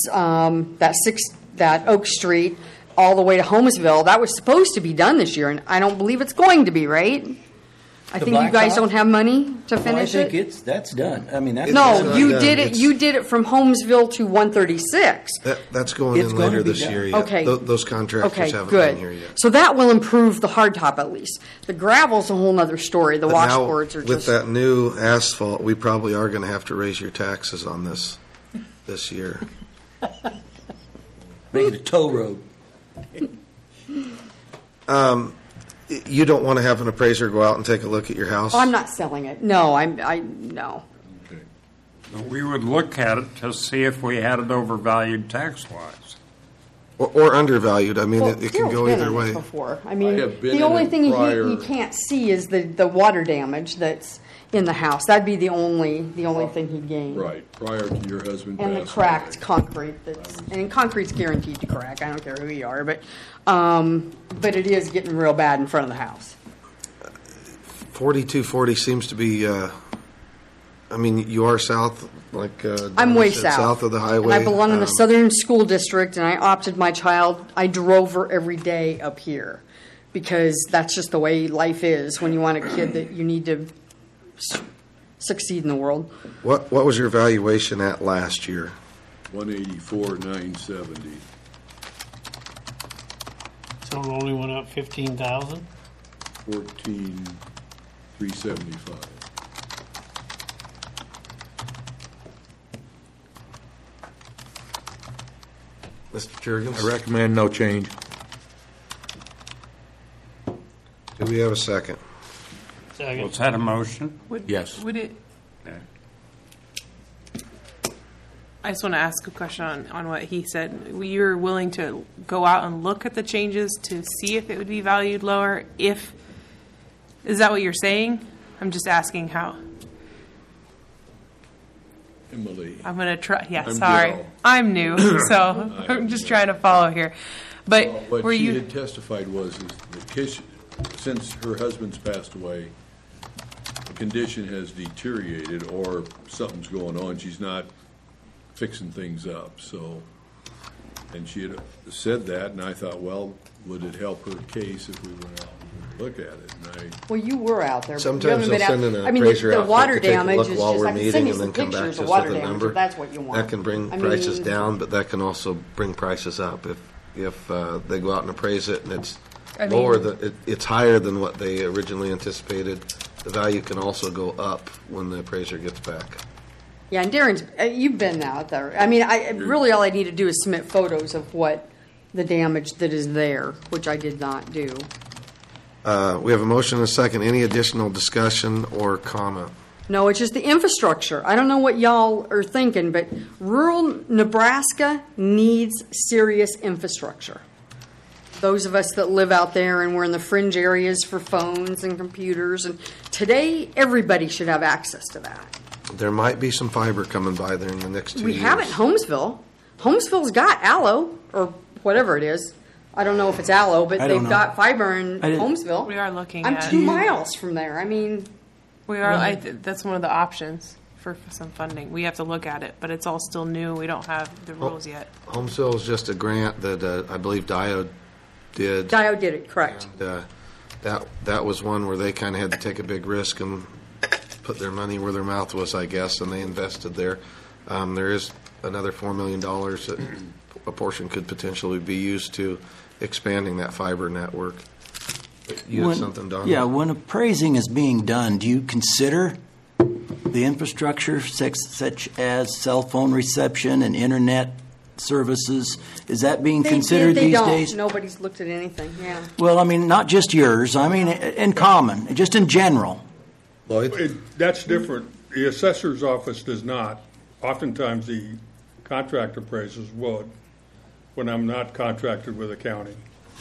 that Oak Street all the way to Holmesville, that was supposed to be done this year, and I don't believe it's going to be, right? I think you guys don't have money to finish it. I think that's done. I mean, that's no, you did it. You did it from Holmesville to 136. That's going in later this year yet. Okay. Those contractors haven't good. been here yet. So that will improve the hardtop at least. The gravel's a whole other story. The But washboards now, are with just. that new asphalt, we probably are going to have to raise your taxes on this year. Make it a toll road. You don't want to have an appraiser go out and take a look at your house? Oh, I'm not selling it. No, no. We would look at it to see if we had it overvalued tax-wise. Or undervalued. I mean, Well, it can go Daryl's been either in way. it Before. I mean, have been the in only it thing prior. he can't see is the water damage that's in the house. That'd be the only thing he'd gain. Right, prior to your husband And the passing cracked away. concrete and concrete's guaranteed to crack. I don't care who you are, but it is getting real bad in front of the house. 4240 seems to be, you are south, like I'm way said, south of the highway. And I belong in the Southern School District, and I opted my child. I drove her every day up here because that's just the way life is when you want a kid that you need to succeed in the world. What was your valuation at last year? 184,970. So it only went up 15,000? 14,375. Mr. Jurgens? I recommend no change. Do we have a second? Second. Was that a motion? Yes. Would it? Okay. I just want to ask a question on what he said. You're willing to go out and look at the changes to see if it would be valued lower? Is that what you're saying? I'm just asking how. Emily. I'm going to try. Yeah, I'm sorry. Daryl. I'm new, so I'm just trying to follow here. But What were she you? had testified was is that since her husband's passed away, the condition has deteriorated or something's going on. She's not fixing things up. So, and she had said that, and I thought, well, would it help her case if we went out and look at it? And Well, you were out there. But Sometimes you haven't they'll been send out. an I mean, appraiser the out water to take a damage look is while just. we're I can send meeting you and some then come back pictures just of water with a damage number. if that's what you want. That can bring I prices mean, down, but that can also bring prices up if they go out and appraise it and it's I mean- lower than it's higher than what they originally anticipated. The value can also go up when the appraiser gets back. Yeah, and Darren's, you've been out there. I mean, really all I need to do is submit photos of what the damage that is there, which I did not do. We have a motion and a second. Any additional discussion or comment? No, it's just the infrastructure. I don't know what y'all are thinking, but rural Nebraska needs serious infrastructure. Those of us that live out there and we're in the fringe areas for phones and computers, and today everybody should have access to that. There might be some fiber coming by there in the next 2 years. We have it in Holmesville. Holmesville's got Allo, or whatever it is. I don't know if it's Allo, but I don't they've know. got fiber in I didn't- Holmesville. We are looking I'm at. 2 miles from there. I mean, We are. That's one of the options for some funding. We have to look at it, but it's all still new. We don't have the rules yet. Homesville is just a grant that I believe Diode did. Diode did it, correct. That was one where they kind of had to take a big risk and put their money where their mouth was, I guess, and they invested there. There is another $4 million that a portion could potentially be used to expanding that fiber network. You had something, Don? Yeah, when appraising is being done, do you consider the infrastructure such as cell phone reception and internet services? Is that being considered they these don't. days? Nobody's looked at anything, yeah. Well, I mean, not just yours. I mean, in common, just in general. Lloyd? That's different. The assessor's office does not. Oftentimes, the contract appraisers would, when I'm not contracted with a county.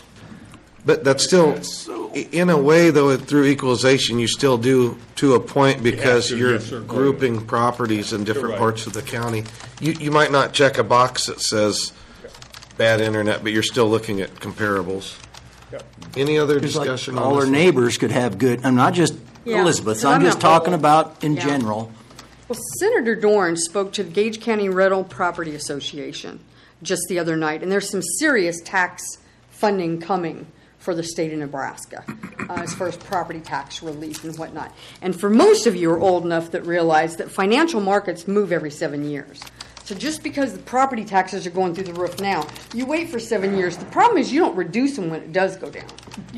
But that's still, in a way, though, through equalization, you still do to a point because to, you're yes, sir. grouping properties in different right. parts of the county. You might not check a box that says bad internet, but you're still looking at comparables. Yep. Any other It's like discussion on all this our one? neighbors could have good, I'm not just Yeah, Elizabeth's, 'cause I'm I'm just not talking old. about in Yeah. general. Well, Senator Dorn spoke to the Gage County Rental Property Association just the other night, and there's some serious tax funding coming for the state of Nebraska as far as property tax relief and whatnot. And for most of you are old enough that realize that financial markets move every 7 years. So just because the property taxes are going through the roof now, you wait for 7 years. The problem is you don't reduce them when it does go down.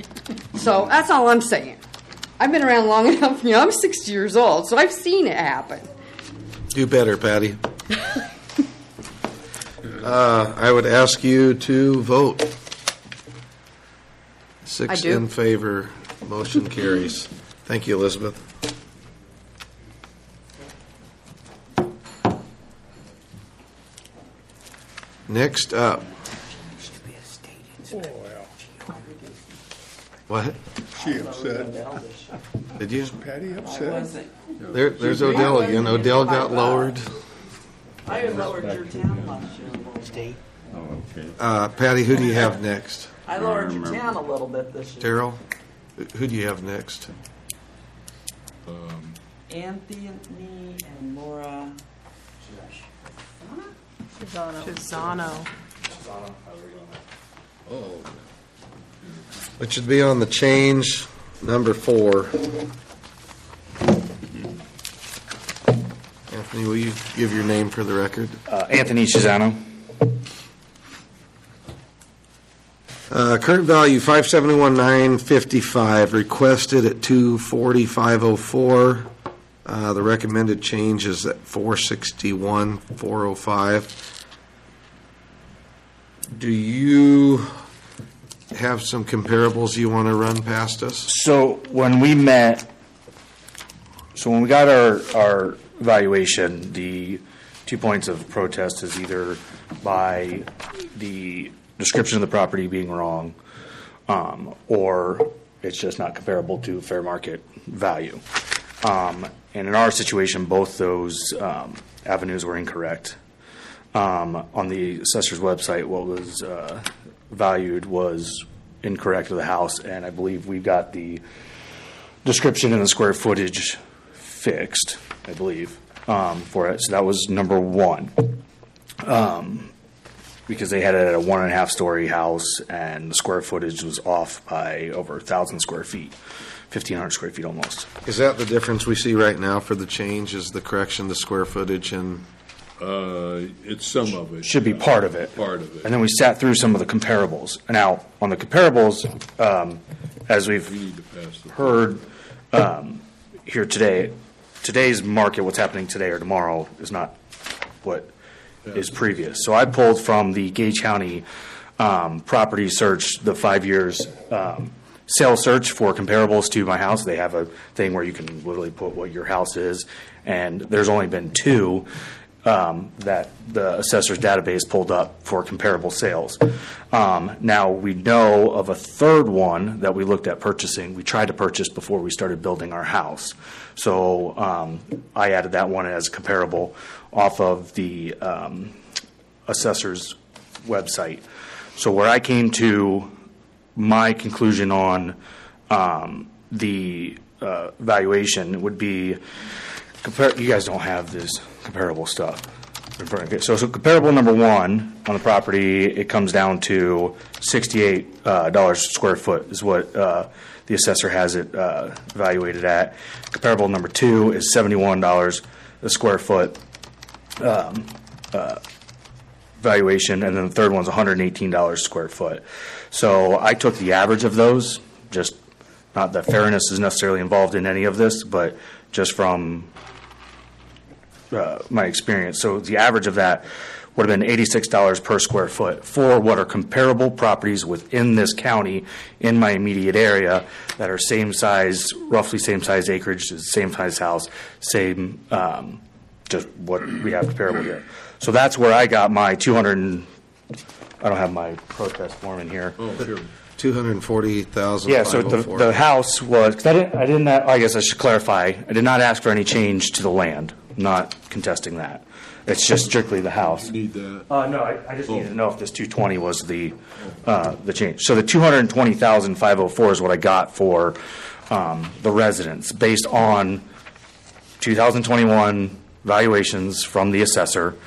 So that's all I'm saying. I've been around long enough. You know, I'm 60 years old, so I've seen it happen. Do better, Patty. I would ask you to vote. 6 I do. in favor, motion carries. Thank you, Elizabeth. Next up. What? She upset. Did you? Patty upset. There's Odell again. Odell got lowered. I lowered your town last year a little bit. Patty, who do you have next? I lowered your town a little bit this year. Terrell, who do you have next? Anthony and Laura. Chisano. Oh, It should be on the change, number 4. Anthony, will you give your name for the record? Anthony Chisano. Current value, $571,955, requested at $240,504. The recommended change is at $461,405. Do you have some comparables you want to run past us? So when we met, when we got our evaluation, the 2 points of protest is either by the description of the property being wrong, or it's just not comparable to fair market value. And in our situation, both those avenues were incorrect. On the assessor's website, what was valued was incorrect of the house, and I believe we got the description and the square footage fixed, I believe, for it. So that was number 1. Because they had it at a 1.5-story house, and the square footage was off by over 1,000 square feet, 1,500 square feet almost. Is that the difference we see right now for the change, is the correction, the square footage, and it's some of it. Should be part of it. Part of it. And then we sat through some of the comparables. Now, on the comparables, as We we've need to pass the. heard here today, today's market, what's happening today or tomorrow, is not what is previous. So I pulled from the Gage County property search the 5 years sales search for comparables to my house. They have a thing where you can literally put what your house is, and there's only been 2 that the assessor's database pulled up for comparable sales. Now, we know of a third one that we looked at purchasing. We tried to purchase before we started building our house. So I added that one as comparable off of the assessor's website. So where I came to my conclusion on the valuation would be, you guys don't have this comparable stuff. Okay, so comparable number 1 on the property, it comes down to $68 a square foot is what the assessor has it evaluated at. Comparable number 2 is $71 a square foot valuation, and then the third one's $118 a square foot. So I took the average of those, just not that fairness is necessarily involved in any of this, but just from my experience. So the average of that would have been $86 per square foot for what are comparable properties within this county in my immediate area that are same size, roughly same size acreage, same size house, same, just what we have comparable here. So that's where I got my I don't have my protest form in here. Oh, sure. 240,000. Yeah, so the house was, because I guess I should clarify, I did not ask for any change to the land. I'm not contesting that. It's just strictly the house. You need that? No, I just needed to know if this 220 was the change. So the 220,504 is what I got for the residents based on 2021 valuations from the assessor's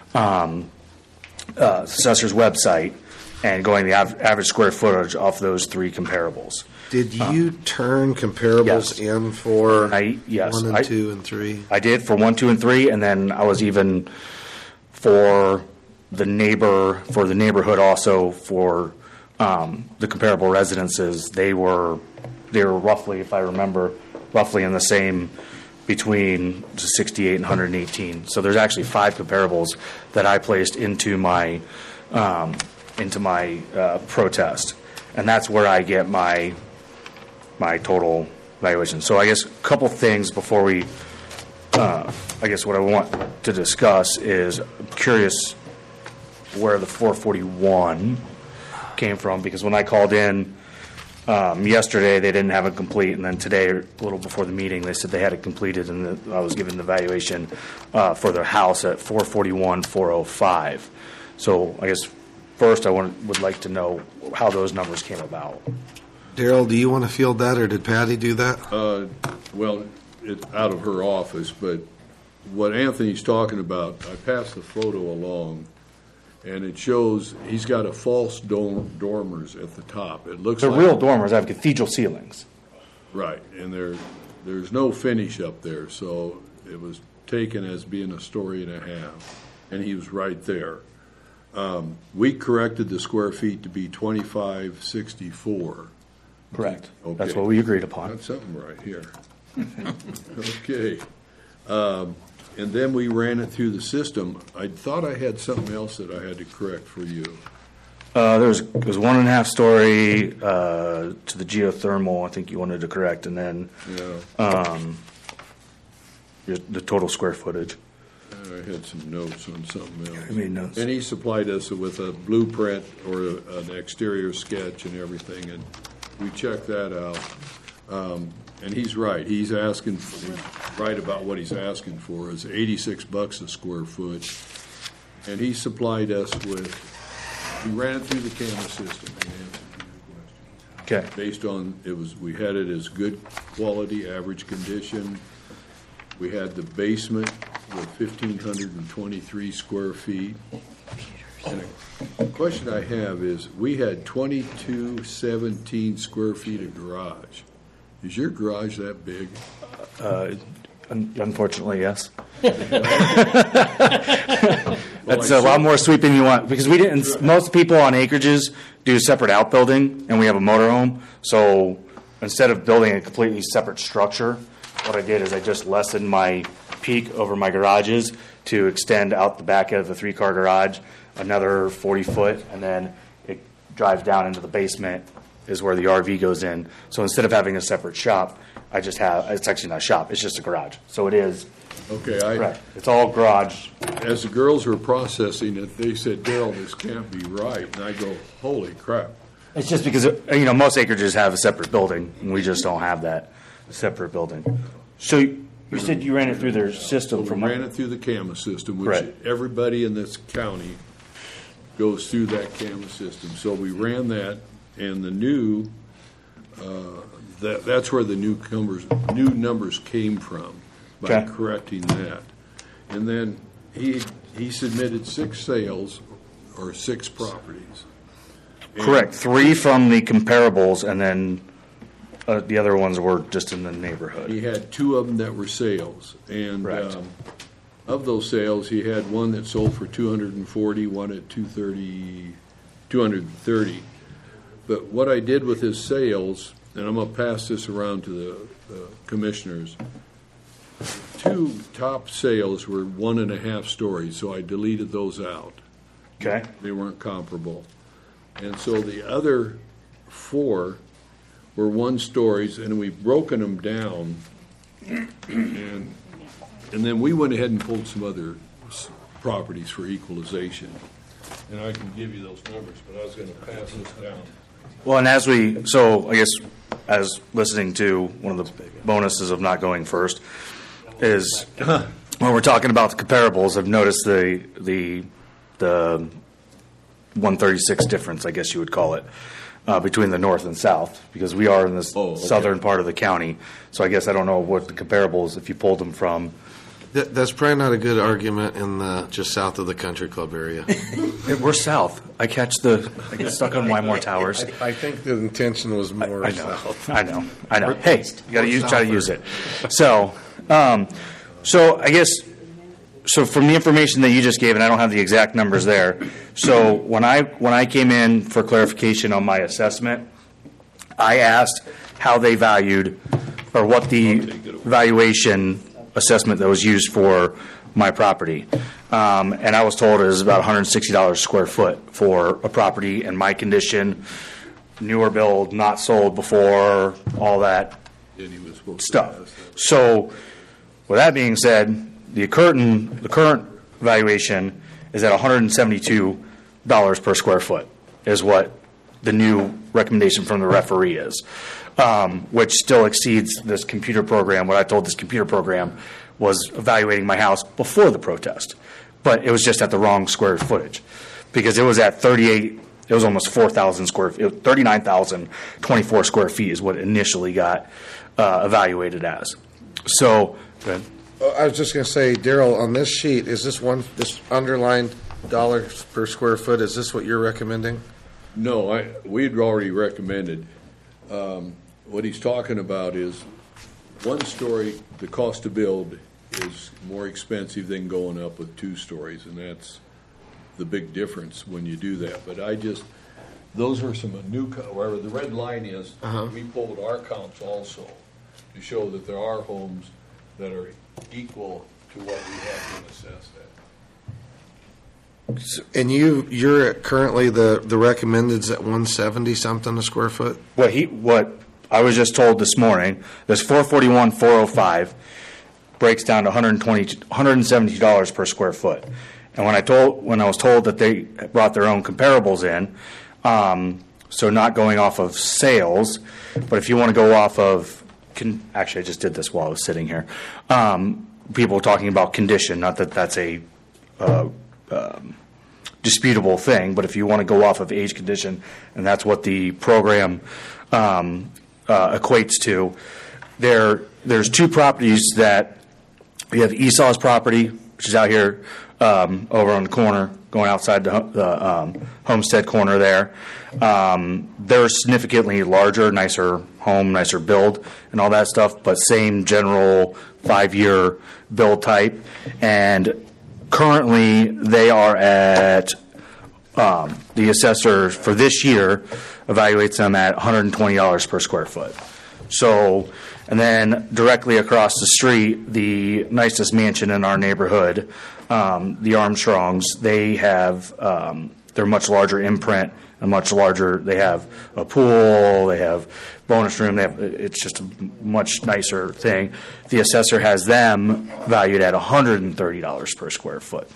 website, and going the average square footage off those 3 comparables. Did you turn comparables in for 1 and 2 and 3? I did for 1, 2, and 3, and then I was even for the neighborhood also for the comparable residences. They were roughly, if I remember, roughly in the same between 68 and 118. So there's actually 5 comparables that I placed into my protest, and that's where I get my total valuation. So I guess a couple things before we, I guess what I want to discuss is, I'm curious where the 441 came from, because when I called in yesterday, they didn't have it complete, and then today, a little before the meeting, they said they had it completed, and I was given the valuation for their house at 441,405. So I guess first I would like to know how those numbers came about. Daryl, do you want to field that, or did Patty do that? Well, it's out of her office, but what Anthony's talking about, I passed the photo along, and it shows he's got a false dormers at the top. It looks They're like real dormers. I have cathedral ceilings. Right, and there's no finish up there, so it was taken as being a story and a half, and he was right there. We corrected the square feet to be 2,564. Correct. Okay. That's what we agreed upon. Got something right here. Okay. And then we ran it through the system. I thought I had something else that I had to correct for you. It was 1.5 story to the geothermal. I think you wanted to correct, and then the total square footage. I had some notes on something else. I made notes. And he supplied us with a blueprint or an exterior sketch and everything, and we checked that out. And he's right. He's asking right about what he's asking for is $86 a square foot, and he supplied us with. We ran it through the camera system and answered your question. Okay. Based on we had it as good quality, average condition. We had the basement with 1,523 square feet. And a question I have is, we had 2,217 square feet of garage. Is your garage that big? Unfortunately, yes. That's a lot more sweeping you want, because we didn't. Most people on acreages do separate outbuilding, and we have a motorhome. So instead of building a completely separate structure, what I did is I just lessened my peak over my garages to extend out the back of the 3-car garage another 40 foot, and then it drives down into the basement is where the RV goes in. So instead of having a separate shop, I just have, it's actually not a shop, it's just a garage. So it is, Okay, correct, it's all garage. as the girls were processing it, they said, Daryl, this can't be right. And I go, holy crap. It's just because, most acreages have a separate building, and we just don't have that separate building. So you said you ran it through their system from. We ran it through the CAMA system, which Right. everybody in this county goes through that CAMA system. So we ran that, and the new, that's where the new numbers came from, by Okay. correcting that. And then he submitted 6 sales, or 6 properties. And Correct, 3 from the comparables, and then the other ones were just in the neighborhood. He had 2 of them that were sales, and Correct. of those sales, he had one that sold for 240, one at 230. But what I did with his sales, and I'm going to pass this around to the commissioners, 2 top sales were 1.5 stories, so I deleted those out. Okay. They weren't comparable. And so the other 4 were 1 stories, and we've broken them down. And then we went ahead and pulled some other properties for equalization. And I can give you those numbers, but I was going to pass this down. Well, and I guess, as listening to one of the bonuses of not going first, is when we're talking about the comparables, I've noticed the 136 difference, I guess you would call it, between the north and south, because we are in this southern part of the county. So I guess I don't know what the comparables, if you pulled them from. That's probably not a good argument in the just south of the country club area. We're south. I get stuck on Wymore Towers. I think the intention was more I know. south. I know. Hey, you got to try to use it. So I guess, from the information that you just gave, and I don't have the exact numbers there. So when I came in for clarification on my assessment, I asked how they valued, or what the valuation assessment that was used for my property. And I was told it was about $160 a square foot for a property in my condition, newer build, not sold before, all that And he was supposed to stuff. pass that. So, with that being said, the current valuation is at $172 per square foot, is what the new recommendation from the referee is, which still exceeds this computer program. What I told this computer program was evaluating my house before the protest, but it was just at the wrong square footage, because it was at 38. It was almost 4,000 square feet. 39,024 square feet is what it initially got evaluated as. So, go ahead. I was just going to say, Daryl, on this sheet, is this underlined dollars per square foot, is this what you're recommending? No, we'd already recommended. What he's talking about is 1 story, the cost to build is more expensive than going up with 2 stories, and that's the big difference when you do that. But those are some new, wherever the red line is, we pulled our counts also to show that there are homes that are equal to what we have been assessed at. And you're currently, the recommended's at 170 something a square foot? What I was just told this morning, this 441,405 breaks down to $172 per square foot. And when I was told that they brought their own comparables in, so not going off of sales, but if you want to go off of, actually I just did this while I was sitting here. People were talking about condition, not that that's a disputable thing, but if you want to go off of age, condition, and that's what the program equates to, there's 2 properties that we have. Esau's property, which is out here over on the corner, going outside the Homestead corner there. They're significantly larger, nicer home, nicer build, and all that stuff, but same general 5-year build type. And currently, they are at, the assessor for this year evaluates them at $120 per square foot. So, and then directly across the street, the nicest mansion in our neighborhood, the Armstrongs, they have, they're much larger imprint, a much larger, they have a pool, they have bonus room, it's just a much nicer thing. The assessor has them valued at $130 per square foot.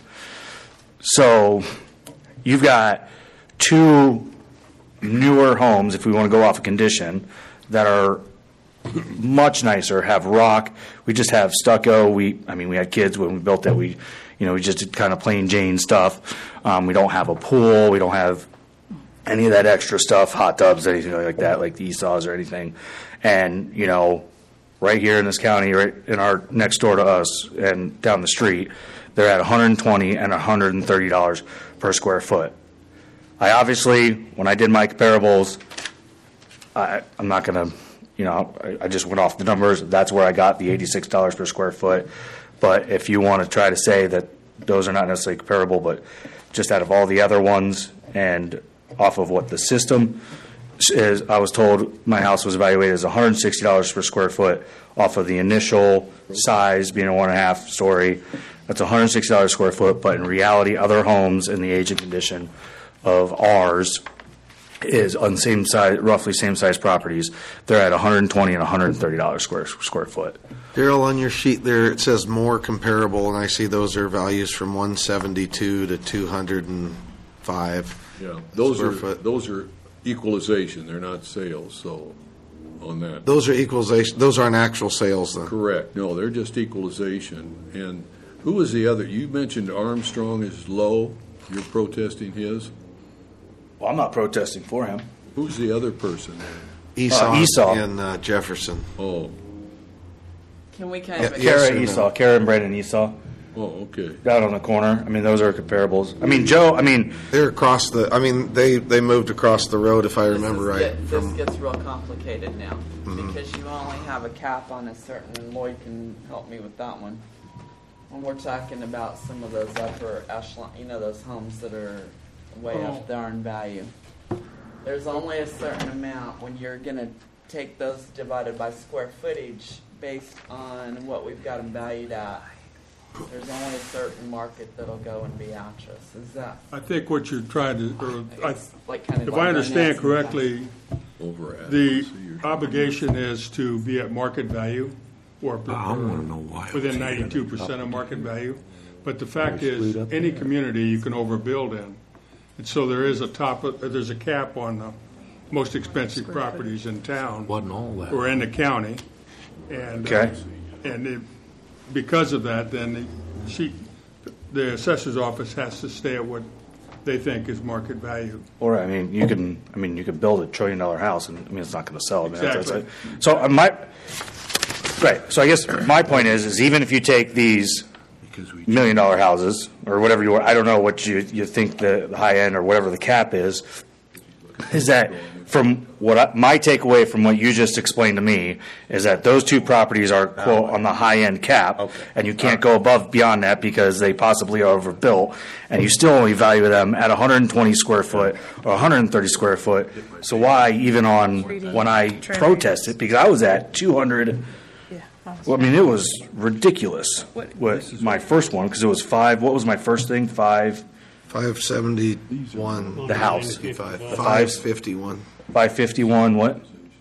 So you've got two newer homes, if we want to go off of condition, that are much nicer, have rock. We just have stucco. We had kids when we built that. We just did kind of plain Jane stuff. We don't have a pool. We don't have any of that extra stuff, hot tubs, anything like that, like the ESAWs or anything. And, right here in this county, right in our next door to us and down the street, they're at $120 and $130 per square foot. I obviously, when I did my comparables, I'm not going to, I just went off the numbers. That's where I got the $86 per square foot. But if you want to try to say that those are not necessarily comparable, but just out of all the other ones and off of what the system is, I was told my house was evaluated as $160 per square foot off of the initial size being a 1.5 story. That's $160 square foot, but in reality, other homes in the age and condition of ours is on same size, roughly same size properties. They're at $120 and $130 square foot. Daryl, on your sheet there, it says more comparable, and I see those are values from 172 to 205. Yeah, square foot. those are equalization, they're not sales, so on that. Those are equalization, those aren't actual sales then? Correct, no, they're just equalization. And who was the other, you mentioned Armstrong is low, you're protesting his? Well, I'm not protesting for him. Who's the other person? Esau. And Jefferson. Oh, Can we kind of Kara and Brandon Esau. oh, okay. Down on the corner. Those are comparables. Joe, They're across they moved across the road, if I remember right. This gets real complicated now because you only have a cap on a certain, and Lloyd can help me with that one. When we're talking about some of those upper echelon, those homes that are way up there in value, there's only a certain amount when you're going to take those divided by square footage based on what we've got them valued at. There's only a certain market that'll go and be actress. Is that? I think what you're trying to, if I understand correctly, the obligation is to be at market value or within 92% of market value. But the fact is, any community you can overbuild in. And so there is there's a cap on the most expensive properties in town or in the county. And, because of that, then the assessor's office has to stay at what they think is market value. Or you can build $1 trillion house, and it's not going to sell. Exactly. So I guess my point is even if you take these $1 million houses or whatever you want, I don't know what you think the high end or whatever the cap is that from my takeaway from what you just explained to me is that those two properties are, quote, on the high-end cap, and you can't go above beyond that because they possibly are overbuilt, and you still only value them at 120 square foot or 130 square foot. So why, even when I protested, because I was at 200, well, it was ridiculous. What my first one, because it was what was my first thing? 571. The house. 551. 551 what?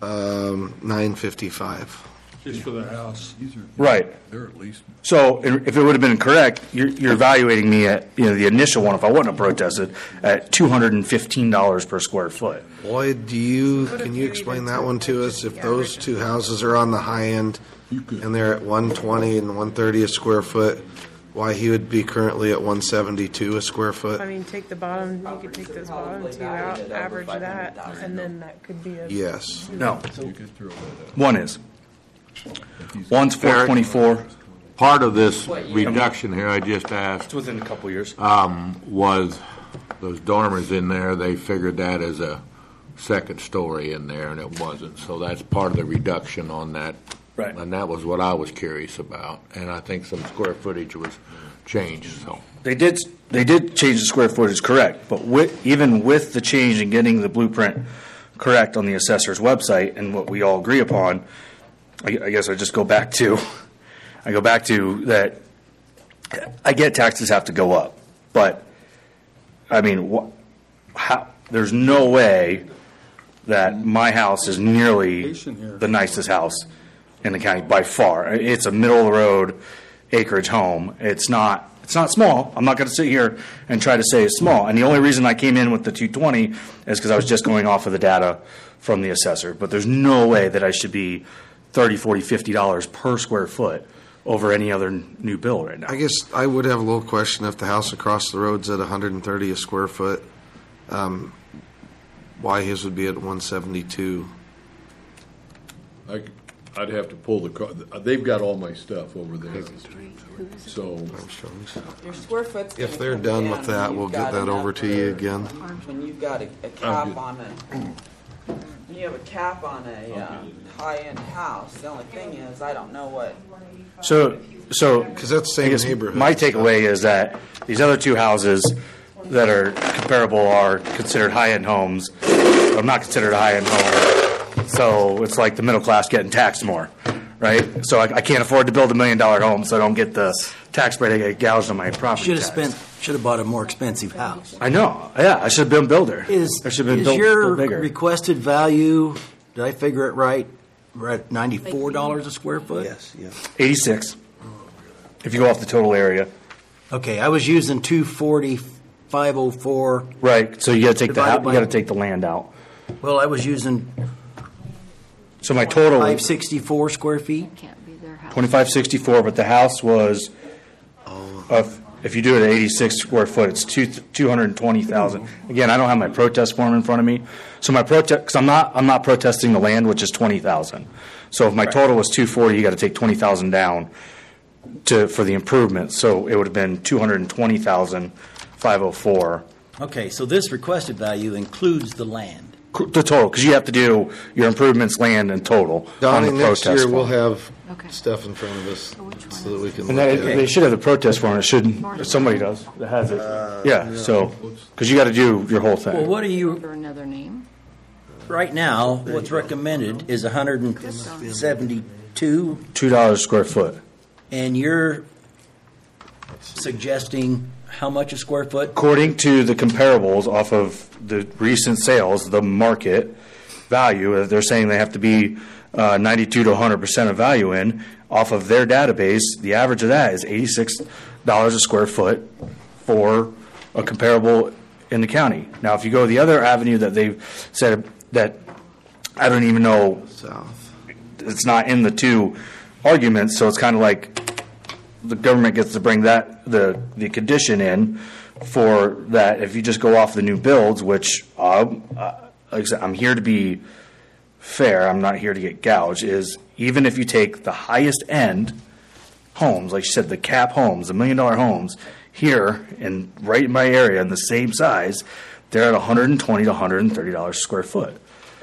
955. Just for the house. Right. They're at least. So if it would have been correct, you're evaluating me at the initial one, if I wouldn't have protested, at $215 per square foot. Lloyd, can you explain that one to us? If those two houses are on the high end and they're at 120 and 130 a square foot, why he would be currently at 172 a square foot? Take the bottom, you could take those bottom two out, average that, and then that could be a... Yes. No. One is. One's 424. Part of this reduction here, I just asked. It's within a couple years. Was those dormers in there, they figured that as a second story in there, and it wasn't. So that's part of the reduction on that. Right. And that was what I was curious about. And I think some square footage was changed. So They did change the square footage, correct. But even with the change in getting the blueprint correct on the assessor's website and what we all agree upon, I guess I just go back to that. I get taxes have to go up, but there's no way that my house is nearly the nicest house in the county by far. It's a middle of the road acreage home. It's not small. I'm not going to sit here and try to say it's small. And the only reason I came in with the 220 is because I was just going off of the data from the assessor. But there's no way that I should be $30, $40, $50 per square foot over any other new build right now. I guess I would have a little question if the house across the road's at 130 a square foot, why his would be at 172. I'd have to pull the car. They've got all my stuff over there. So Your square foot's if gonna they're come done down with that, when we'll you've get got that over enough to you for- again. When you've got a cap on it, when you have a cap on a high-end house, the only thing is, I don't know what. So because that's the same I guess neighborhood. my takeaway is that these other two houses that are comparable are considered high-end homes. I'm not considered a high-end home, so it's like the middle class getting taxed more, right? So I can't afford to build $1 million home, so I don't get the tax break. I get gouged on my property. Should have bought a more expensive house. I know. Yeah, I should have been a builder. I should have been built your bigger. requested value? Did I figure it right? We're at $94 a square foot. Yes. 86. If you go off the total area. Okay, I was using 240, 504. Right. So you got to take Divided by- take the land out. Well, I was using So my total 564 square feet. 2564, but the house was if you do it at 86 square foot, it's 220,000. Again, I don't have my protest form in front of me. So my protest, because I'm not protesting the land, which is 20,000. So if my total was 240, you got to take 20,000 down for the improvement. So it would have been 220,504. Okay, so this requested value includes the land. The total, because you have to do your improvements, land, and total. Donnie, on the next protest year we'll form. have stuff in front of us so that we can And look at they it. should have the protest form. It should. Somebody does that has it. Yeah. So because you got to do your whole thing. Well, what are you For another name? right now? What's recommended is 172, $2 a square foot. and you're suggesting how much a square foot? According to the comparables off of the recent sales, the market value, they're saying they have to be 92 to 100% of value in. Off of their database, the average of that is $86 a square foot for a comparable in the county. Now, if you go the other avenue that they've said that I don't even know, it's not in the two arguments, so it's kind of like the government gets to bring that the condition in for that. If you just go off the new builds, which like I said, I'm here to be fair, I'm not here to get gouged, is even if you take the highest end homes, like you said, the cap homes, the $1 million homes, here in right in my area in the same size, they're at $120 to $130 a square foot.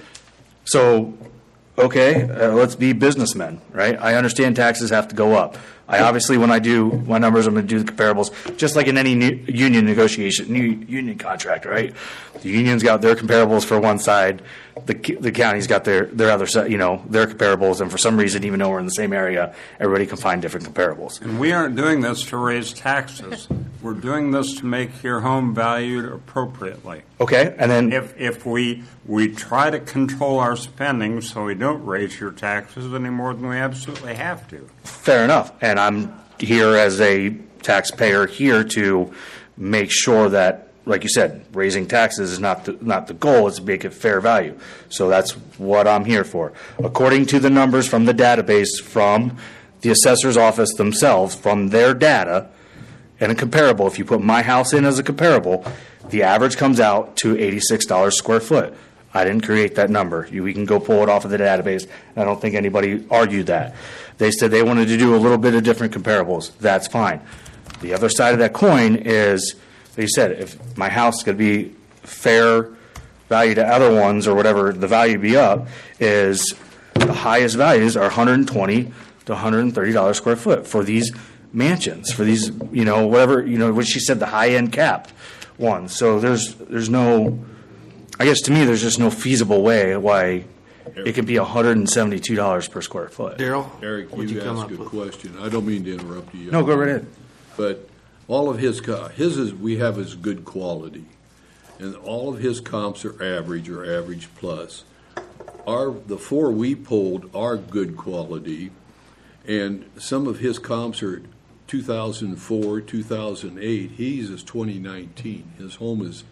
So, okay, let's be businessmen, right? I understand taxes have to go up. I obviously, when I do my numbers, I'm going to do the comparables, just like in any union negotiation, new union contract, right? The union's got their comparables for one side, the county's got their other side, their comparables, and for some reason, even though we're in the same area, everybody can find different comparables. And we aren't doing this to raise taxes. We're doing this to make your home valued appropriately. Okay, and then if we try to control our spending so we don't raise your taxes any more than we absolutely have to. Fair enough. And I'm here as a taxpayer here to make sure that, like you said, raising taxes is not the goal, it's to make it fair value. So that's what I'm here for. According to the numbers from the database from the assessor's office themselves, from their data, and a comparable, if you put my house in as a comparable, the average comes out to $86 a square foot. I didn't create that number. We can go pull it off of the database. I don't think anybody argued that. They said they wanted to do a little bit of different comparables. That's fine. The other side of that coin is, they said, if my house is going to be fair value to other ones or whatever the value be up, is the highest values are $120 to $130 a square foot for these mansions, for these, whatever, what she said, the high-end capped ones. So there's no, I guess to me, there's just no feasible way why it could be $172 per square foot. Daryl? Eric, you asked a good question. I don't mean to interrupt you. No, go right ahead. But all of his is we have is good quality. and all of his comps are average or average plus. The 4 we pulled are good quality, and some of his comps are 2004, 2008. His is 2019. His home is,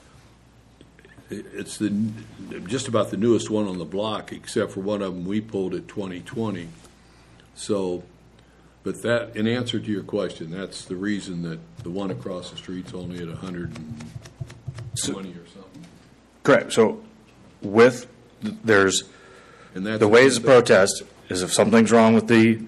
it's just about the newest one on the block, except for one of them we pulled at 2020. So, but that, in answer to your question, that's the reason that the one across the street's only at 120 or something. Correct. So with, there's, And that's the ways to protest is if something's wrong with the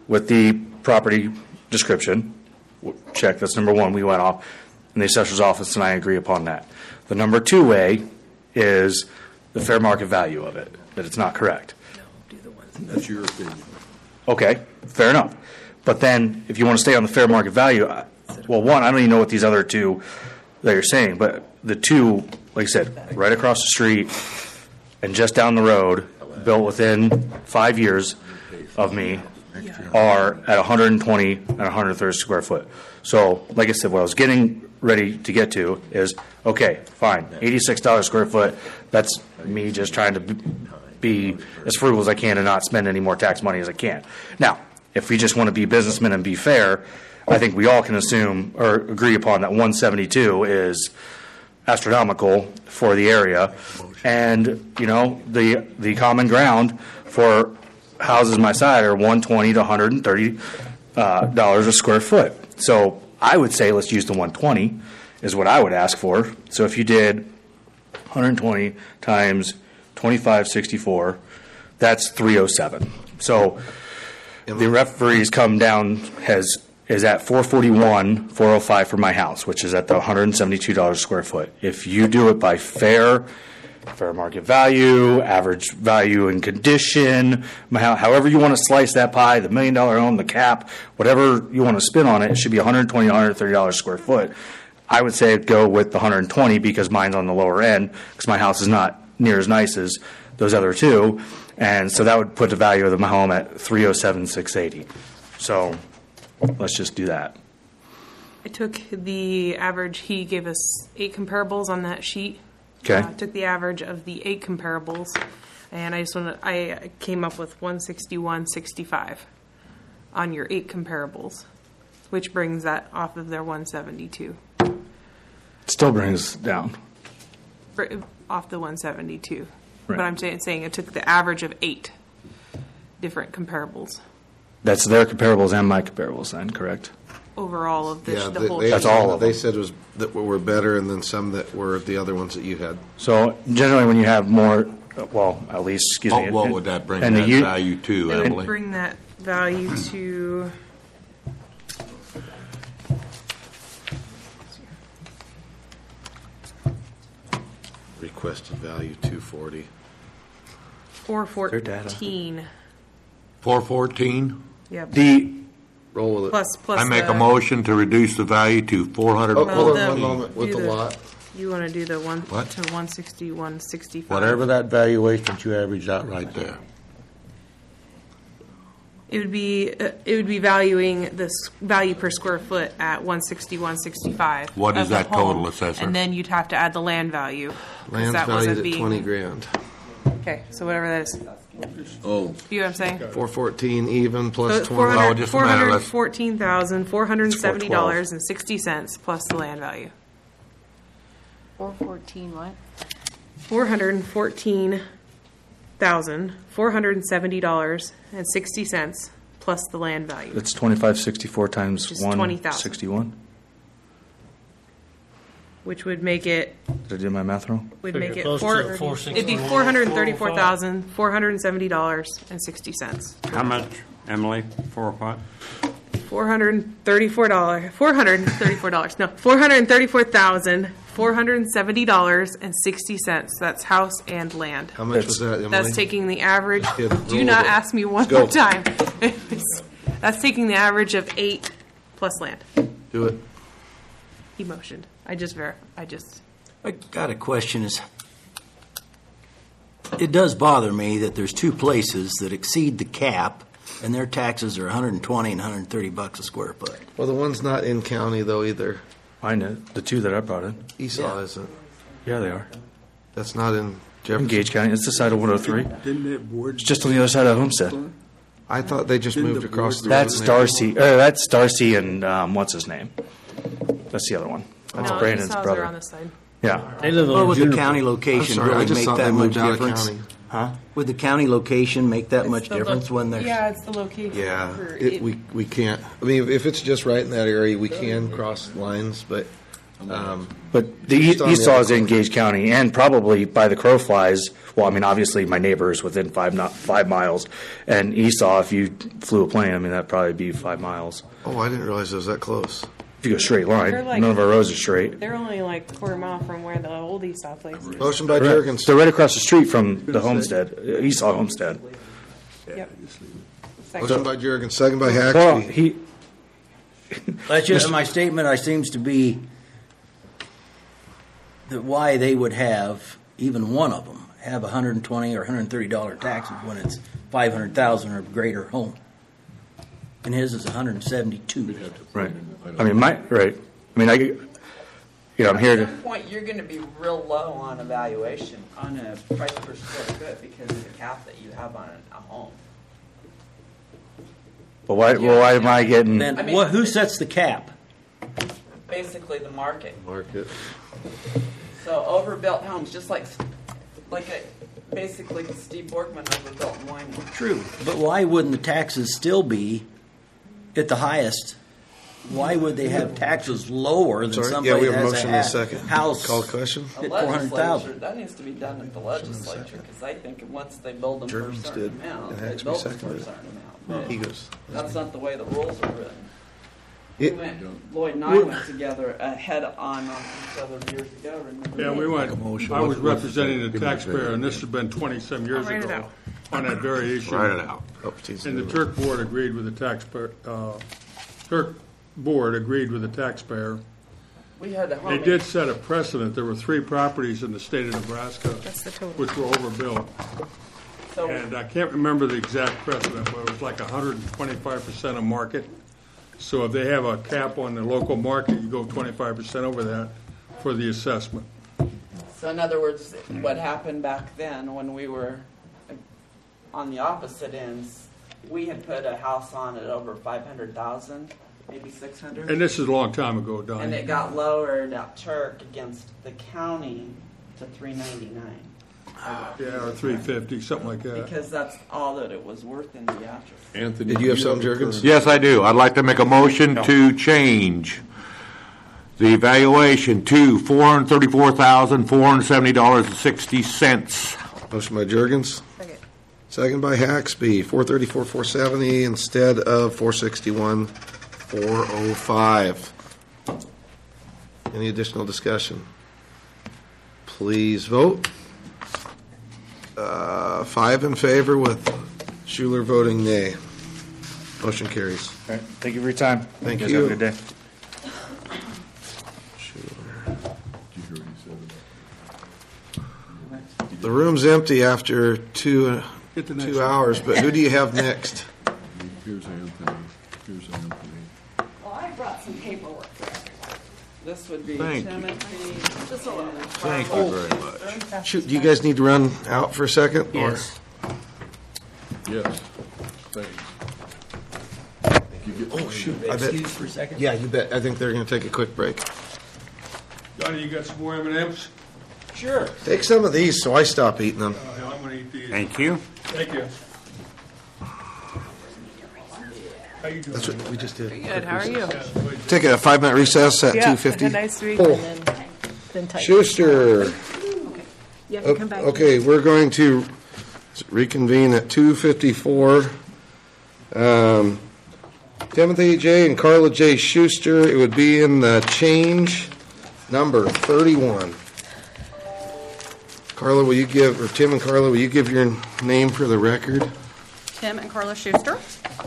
property description, check, that's number one, we went off, and the assessor's office and I agree upon that. The number 2 way is the fair market value of it, that it's not correct. That's your opinion. Okay, fair enough. But then, if you want to stay on the fair market value, well, one, I don't even know what these other 2 that you're saying, but the 2, like I said, right across the street and just down the road, built within 5 years of me, are at 120 and 130 square foot. So, like I said, what I was getting ready to get to is, okay, fine, $86 square foot, that's me just trying to be as frugal as I can and not spend any more tax money as I can. Now, if we just want to be businessmen and be fair, I think we all can assume or agree upon that 172 is astronomical for the area. And, you know, the common ground for houses my side are $120 to $130 a square foot. So I would say let's use the 120 is what I would ask for. So if you did 120 times 2564, that's 307. So the referee's come down is at 441, 405 for my house, which is at the $172 a square foot. If you do it by fair market value, average value and condition, however you want to slice that pie, the $1 million home, the cap, whatever you want to spin on it, it should be $120, $130 a square foot. I would say go with the 120 because mine's on the lower end because my house is not near as nice as those other 2. And so that would put the value of my home at 307,680. So let's just do that. I took the average, he gave us 8 comparables on that sheet. Okay. Took the average of the 8 comparables, and I came up with 161.65 on your 8 comparables, which brings that off of their 172. Still brings down. Off the 172. Right. But I'm saying it took the average of 8 different comparables. That's their comparables and my comparables then, correct? Overall of the whole. That's all of them. They said was that were better, and then some that were the other ones that you had. So generally, when you have more, well, at least, excuse me. What would that bring and that value to, It Emily? would bring that value to. Requested value 240. 414. 414? Yep. Roll with it. Plus I make a motion to reduce the value to 400. Hold on the- one moment with do the the- lot. You want to do the one What? to 161.65. Whatever that valuation that you averaged out right there. It would be valuing this value per square foot at 161.65. What is of the that total, home, assessor? And then you'd have to add the land value. 'cause Land's that wasn't valued at being- 20 grand. Okay, so whatever that is. Oh, You know what I'm saying? 414 even So plus it's 20. Oh, just a minute, let's- $414,470.60 plus the land value. 414 what? $414,470.60 plus the land value. It's 2564 times Which is 20,000. 161. Which would make it Did I do my math wrong? would So make you're it close four. to 461. It'd be $434,470.60. How much, Emily, for what? $434. No, $434,470.60. That's house and land. How much was that, Emily? That's taking the average. Yeah, Do roll not it. ask me one Go. more time. That's taking the average of 8 plus land. Do it. He motioned. I got a question. It does bother me that there's 2 places that exceed the cap, and their taxes are $120 and $130 a square foot. Well, the one's not in county, though, either. Mine, the 2 that I brought in. Esau isn't. Yeah, they are. That's not in In Jefferson? Gage County, it's the side of 103. Didn't that board? It's just on the other side of Homestead. I thought they just Didn't moved the across board- the road. That's Darcy. That's Darcy and what's his name? That's the other one. That's No, Brandon's Esau's are brother. on this side. Yeah. They live Or on would the Juniper. county I'm location sorry, I really just make thought they that much moved out of difference? county. Huh? Would the county location make that much It's the difference when there's? Yeah, it's the location. Yeah, for we can't, I mean, if it's just right in that area, we can cross lines, but, But the Just on the Esau other is in Gage County, and probably by the crow flies. Well, I mean, obviously my neighbor is within 5 miles, and Esau, if you flew a plane, I mean that'd probably be 5 miles. oh, I didn't realize it was that close. If you go straight line, They're like- none of our roads are straight. They're only like a quarter mile from where the old Esau place is. Motion by Right. Jurgens. So right across the street from the homestead, Esau homestead. Yep. Motion by Jurgens, second by Well, Haxby. That's just my statement. I seems to be that why they would have even one of them have $120 or $130 taxes when it's 500,000 or greater home, and his is 172. Right. I mean, right. I mean, I'm here At to. some point, you're going to be real low on evaluation, on a price per square foot because of the cap that you have on a home. But why am I getting? Then I mean- who sets the cap? Basically, the market. Market. So overbuilt homes, just like basically Steve Borgman overbuilt in Wyoming. True, but why wouldn't the taxes still be at the highest? Why would they have taxes lower than Sorry? somebody Yeah, we have a that motion has in a a second. house Call question? The at 400,000? legislature, that needs to be done at the legislature, because I think once they build them for a Jurgens certain did, amount, and they Haxby build them for a seconded it. certain amount. He goes. That's not the way the rules are written. It- Lloyd and I went together head on each other years ago, remember? Yeah, we went, I was representing the taxpayer, and this has been 20-some years I'll write it ago, out. on that very issue. Write it out. Oh, geez. And the Turk board agreed with the taxpayer, Turk board agreed with the taxpayer. We had a They home. did set a precedent. There were 3 properties in the state of Nebraska That's the total. which were overbuilt. So And I can't remember the exact precedent, but it was like 125% of market. So if they have a cap on the local market, you go 25% over that for the assessment. So in other words, what happened back then when we were on the opposite ends, we had put a house on at over 500,000, maybe 600. And this is a long time ago, And Donnie. it got lowered at Turk against the county to 399 Yeah, or 350, something like that. because that's all that it was worth in Beatrice. Anthony. Did you have something, Jurgens? Yes, I do. I'd like to make a motion to change the evaluation to $434,470.60. Motion by Jurgens, Second. second by Haxby, 434, 470 instead of 461, 405. Any additional discussion? Please vote. 5 in favor with Schuler voting nay. Motion carries. All right. Thank you for your time. Thank guys you. Have a good day. The room's empty after two Get the next one. hours, but who do you have next? Here's Anthony. Here's Anthony. Well, I brought some paperwork for everyone. This would be Thank you. Timothy. Just a little. Thank you very much. Shoot, do you guys need to run out for a second? or- Yes. Yes, thanks. Oh, shoot. I bet. Excuse for a second? Yeah, you bet. I think they're going to take a quick break. Donnie, you got some more M&Ms? Sure. Take some of these so I stop eating them. I'm going to eat these. Thank you. Thank you. How you doing? That's what we just did. Good. How are you? Take a 5-minute recess at Yeah. 2:50. Nice to meet Oh. you. Then type. Schuster. You have to come back. Okay, we're going to reconvene at 2:54. Timothy J. and Carla J. Schuster, it would be in the change number 31. Carla, will you give, or Tim and Carla, will you give your name for the record? Tim and Carla Schuster.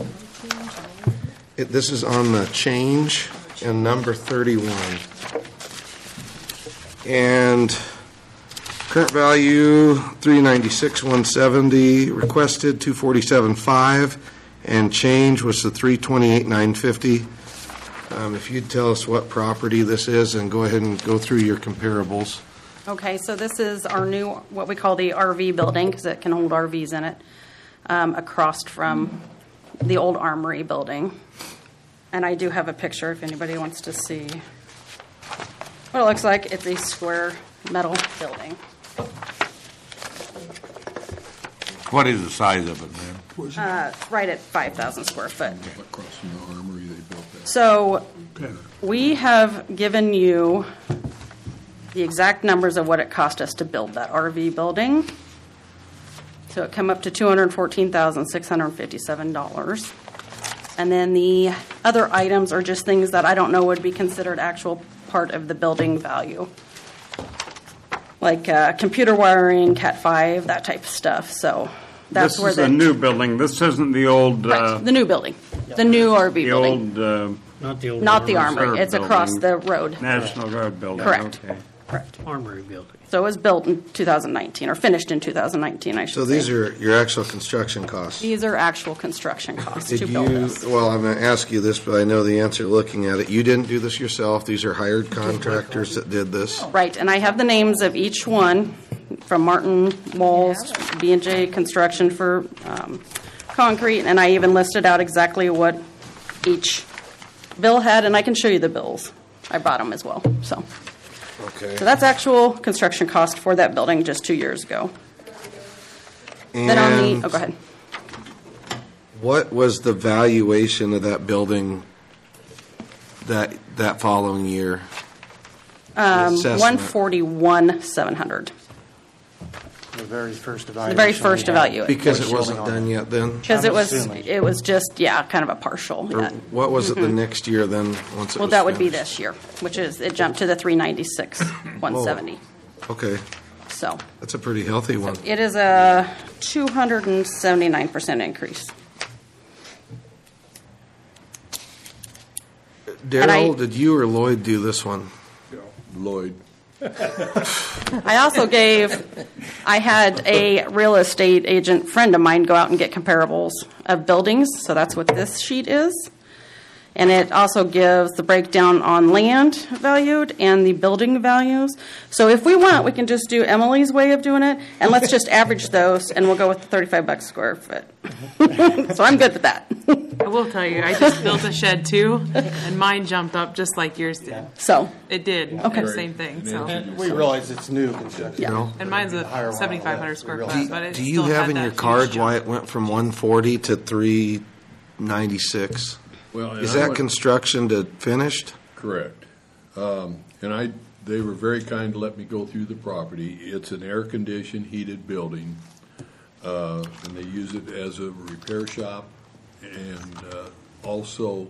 This is on the change and number 31. And current value, $396,170, requested $247,500, and change was the $328,950. If you'd tell us what property this is and go ahead and go through your comparables. Okay, so this is our new, what we call the RV building, because it can hold RVs in it, across from the old Armory building. And I do have a picture if anybody wants to see what it looks like. It's a square metal building. What is the size of it, ma'am? Right at 5,000 square foot. Across from the armory, they built that. So we have given you the exact numbers of what it cost us to build that RV building. So it come up to $214,657. And then the other items are just things that I don't know would be considered actual part of the building value. Like computer wiring, Cat 5, that type of stuff. So that's this where is a new building. This isn't the old. Right, the new building, the new RV the building. Old. Not the Armory. It's across the road. National Guard building. Correct. Okay. Correct. Armory building. So it was built in 2019, or finished in 2019, I should say. So these are your actual construction costs? These are actual construction costs Did to build this. well, I'm going to ask you this, but I know the answer looking at it. You didn't do this yourself. These are hired contractors that did this. Right, and I have the names of each one, from Martin Walls, B&J Construction for concrete, and I even listed out exactly what each bill had, and I can show you the bills. I brought them as well, so. Okay. So that's actual construction cost for that building just 2 years ago. Then on And the, go ahead. what was the valuation of that building that following year? Assessment. 141,700. The very first The very first evaluation. Because it wasn't done yet then? Because it was just, kind of a partial Or yet. what was it the next year then, once it Well, was that would be finished? this year, which is, it jumped to the 396, 170. Okay, So that's a pretty healthy one. it is a 279% increase. Daryl, did you or Lloyd do this one? Lloyd. I also I had a real estate agent friend of mine go out and get comparables of buildings, so that's what this sheet is. And it also gives the breakdown on land valued and the building values. So if we want, we can just do Emily's way of doing it, and let's just average those, and we'll go with the $35 square foot. So I'm good with that. I will tell you, I just built a shed too, and mine jumped up just like yours did. So It did. Okay. The same thing. So. We realize it's new construction. No? And mine's a 7,500 square foot, but it Do you still have had in that your huge card jump. why it went from 140 to 396? Well, and Is I that went- construction to finished? Correct. And they were very kind to let me go through the property. It's an air-conditioned, heated building, and they use it as a repair shop and also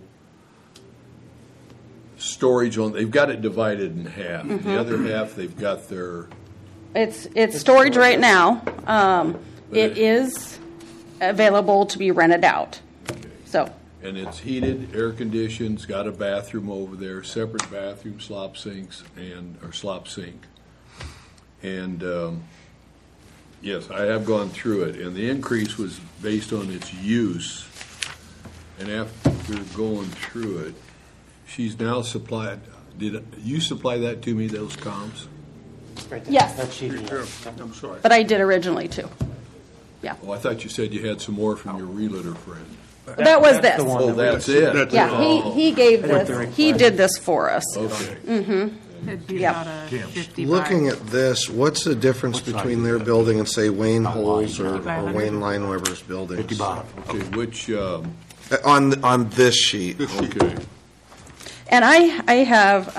storage on, they've got it divided in half. The other half, they've got their, It's storage right now. It is available to be rented out. So and it's heated, air-conditioned, it's got a bathroom over there, separate bathroom, slop sinks, or slop sink. And, yes, I have gone through it, and the increase was based on its use. And after going through it, she's now supplied, did you supply that to me, those comps? yes, I'm sorry. but I did originally too. Yeah, Oh, I thought you said you had some more from your realtor friend. that was this. Oh, that's it? That's Yeah, Oh, he gave this. He did this for us. okay. It'd be Yeah. about a 50 Looking by, at this, what's the difference between their building and, say, Wayne Holes or Wayne Lineweber's buildings? Okay, which, On this sheet. okay. And I have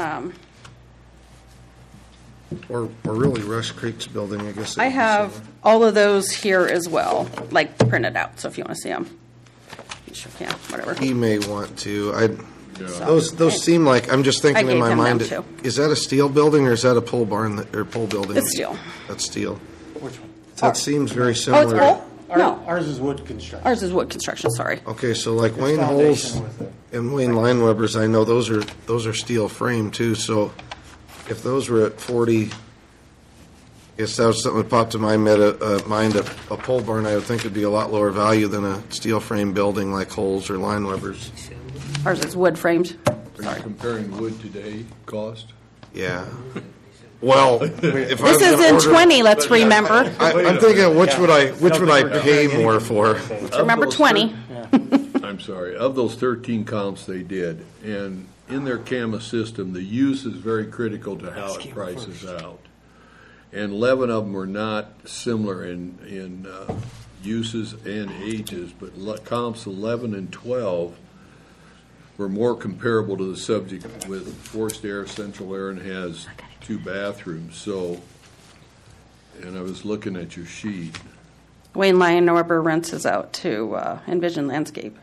Or really Rush Creek's building, I guess. I have all of those here as well, like printed out. So if you want to see them, you sure can. Whatever. He may want to. Those seem like, I'm just thinking I in gave my him them, mind, too. is that a steel building or is that a pole barn or pole building? It's steel. That's steel. Which one? That seems very Oh, it's similar. pole? No, Ours is wood construction. ours is wood construction. Sorry. Okay, so like Wayne foundation Holes with it. and Wayne Lineweber's, I know those are steel frame too, so if those were at 40, I guess that was something that popped to my mind, a pole barn, I would think it'd be a lot lower value than a steel frame building like Holes or Lineweber's. Ours is wood framed. Are you comparing wood today, cost? Yeah. Well, This is in 20, let's remember. I'm thinking, which would I pay more for? Remember 20. I'm sorry, of those 13 comps they did, and in their CAMA system, the use is very critical to how it prices out. And 11 of them were not similar in uses and ages, but comps 11 and 12 were more comparable to the subject with forced air, central air, and has 2 bathrooms. So, and I was looking at your sheet. Wayne Lyon-Norber rents his out to Envision Landscape.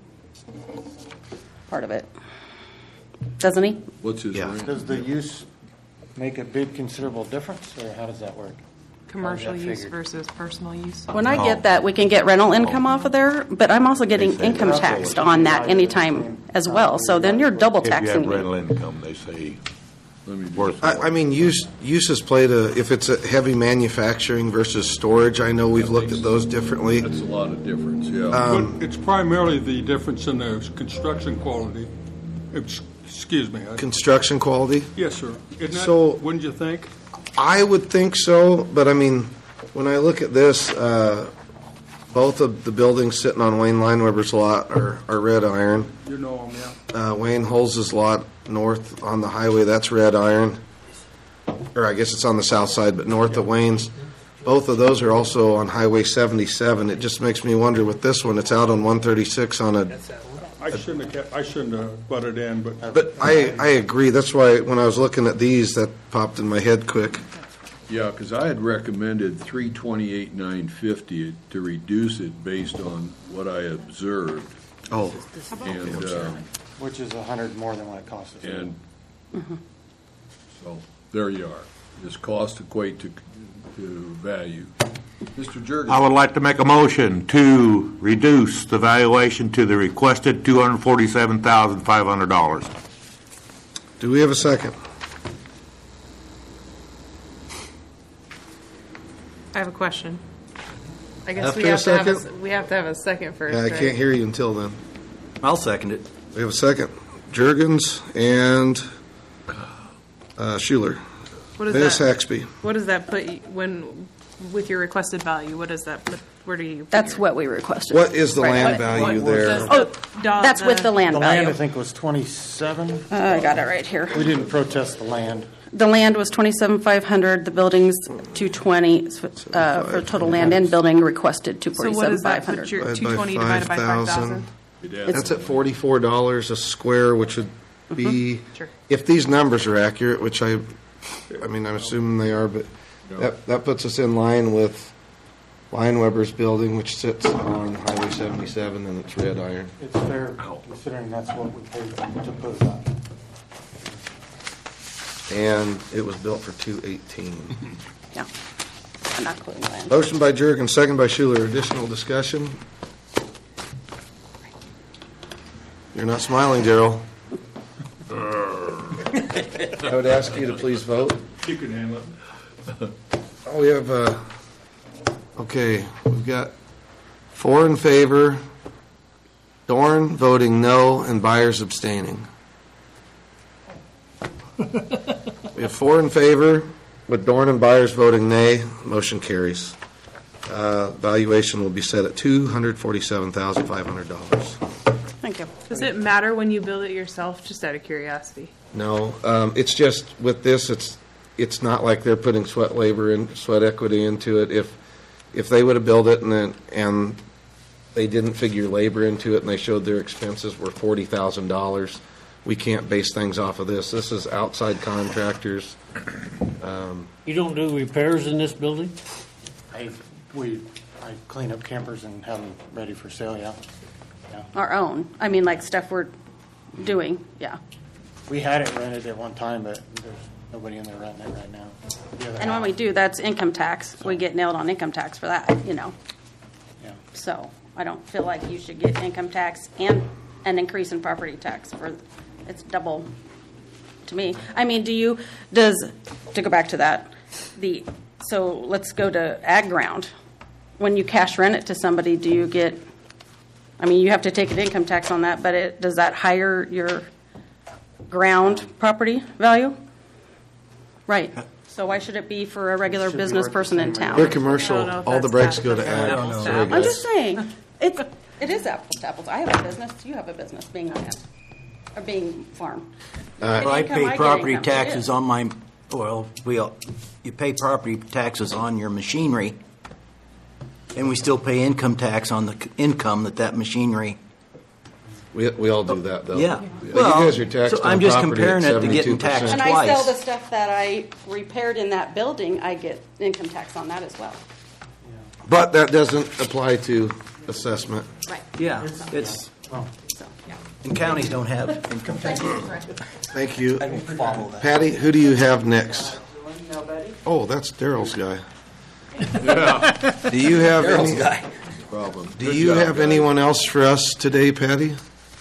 Part of it. Doesn't he? What's his rent? Does the use make a big considerable difference, or how does that work? Commercial use versus personal use. When I get that, we can get rental income off of there, but I'm also getting income taxed on that anytime as well. So then you're double taxing If you have me. rental income, they say I mean, uses play to, if it's a heavy manufacturing versus storage, I know we've looked at those differently. That's a lot of difference, yeah. But it's primarily the difference in the construction quality. Excuse me. Construction quality? Yes, sir. Isn't that, So- wouldn't you think? I would think so, but I mean, when I look at this, both of the buildings sitting on Wayne Leinweber's lot are red iron. You know them, yeah. Wayne Holz's lot north on the highway, that's red iron. Or I guess it's on the south side, but north of Wayne's. Both of those are also on Highway 77. It just makes me wonder with this one, it's out on 136 on a... I shouldn't have butted in, but... But I agree. That's why when I was looking at these, that popped in my head quick. Yeah, because I had recommended 328,950 to reduce it based on what I observed. Oh. And, Which is 100 more than what it costs us. and so, there you are. Does cost equate to value? Mr. Jurgen. I would like to make a motion to reduce the valuation to the requested $247,500. Do we have a second? I have a question. I guess After we a have to have second? we have to have a second first. Yeah, I right? can't hear you until then. I'll second it. We have a second. Jurgens and Schuler. What is Ms. that? Haxby. What does that put you, when with your requested value? What does that put? Where do you? That's what we requested. What is the Right. land What- value what there? does Oh, the- that's with the land The land, I value. think, was 27. I got it right here. We didn't protest the land. The land was 27,500. The buildings 220 for total land and building requested So what does that 247,500. put your Divided by 220 divided by 5,000? That's at $44 a square, which would be, Sure. if these numbers are accurate, which I mean, I'm assuming they are, but that puts us in line with Leinweber's building, which sits on Highway 77, and it's red iron. It's fair, considering that's what we paid to put it up. And it was built for $218. Yeah, I'm not including land. Motion by Jurgen, second by Schuler. Additional discussion? You're not smiling, Daryl. I would ask you to please vote. You can handle it. Oh, we have, okay, we've got 4 in favor, Dorn voting no, and Byers abstaining. We have 4 in favor, with Dorn and Byers voting nay. Motion carries. Valuation will be set at $247,500. Thank you. Does it matter when you build it yourself? Just out of curiosity. No, it's just with this, it's not like they're putting sweat labor and sweat equity into it. If they would have built it and they didn't figure labor into it and they showed their expenses were $40,000, we can't base things off of this. This is outside contractors. You don't do repairs in this building? I clean up campers and have them ready for sale, yeah. Our own. I mean, like stuff we're doing, yeah. We had it rented at one time, but there's nobody in there renting it right now. The other And when we house. do, that's income tax. We get nailed on income tax for that, you know. Yeah. So I don't feel like you should get income tax and an increase in property tax for, it's double to me. I mean, to go back to that, so let's go to ag ground. When you cash rent it to somebody, do you get, I mean, you have to take an income tax on that, but does that higher your ground property value? Right. So why should it be for a regular business person in town? We're commercial, I don't know if all the that's breaks go to apples ag. to apples. Sorry, I'm guys. just saying, it is apples to apples. I have a business, you have a business, being on it, or being farm. Well, I Income, pay get property income. It taxes is. on my, you pay property taxes on your machinery, and we still pay income tax on the income that machinery. We all do that, though. Yeah. You Well, guys are taxed so on I'm just property at comparing it to getting 72%. taxed. And I sell Twice. the stuff that I repaired in that building, I get income tax on that as well. But that doesn't apply to assessment. Right. Yeah, it's, So, yeah. and counties don't have income tax. Thank you. I don't follow that. Patty, who do you have next? Nobody? Oh, that's Daryl's guy. Do you have Daryl's any? guy. Problem. Do you have anyone else for us today, Patty?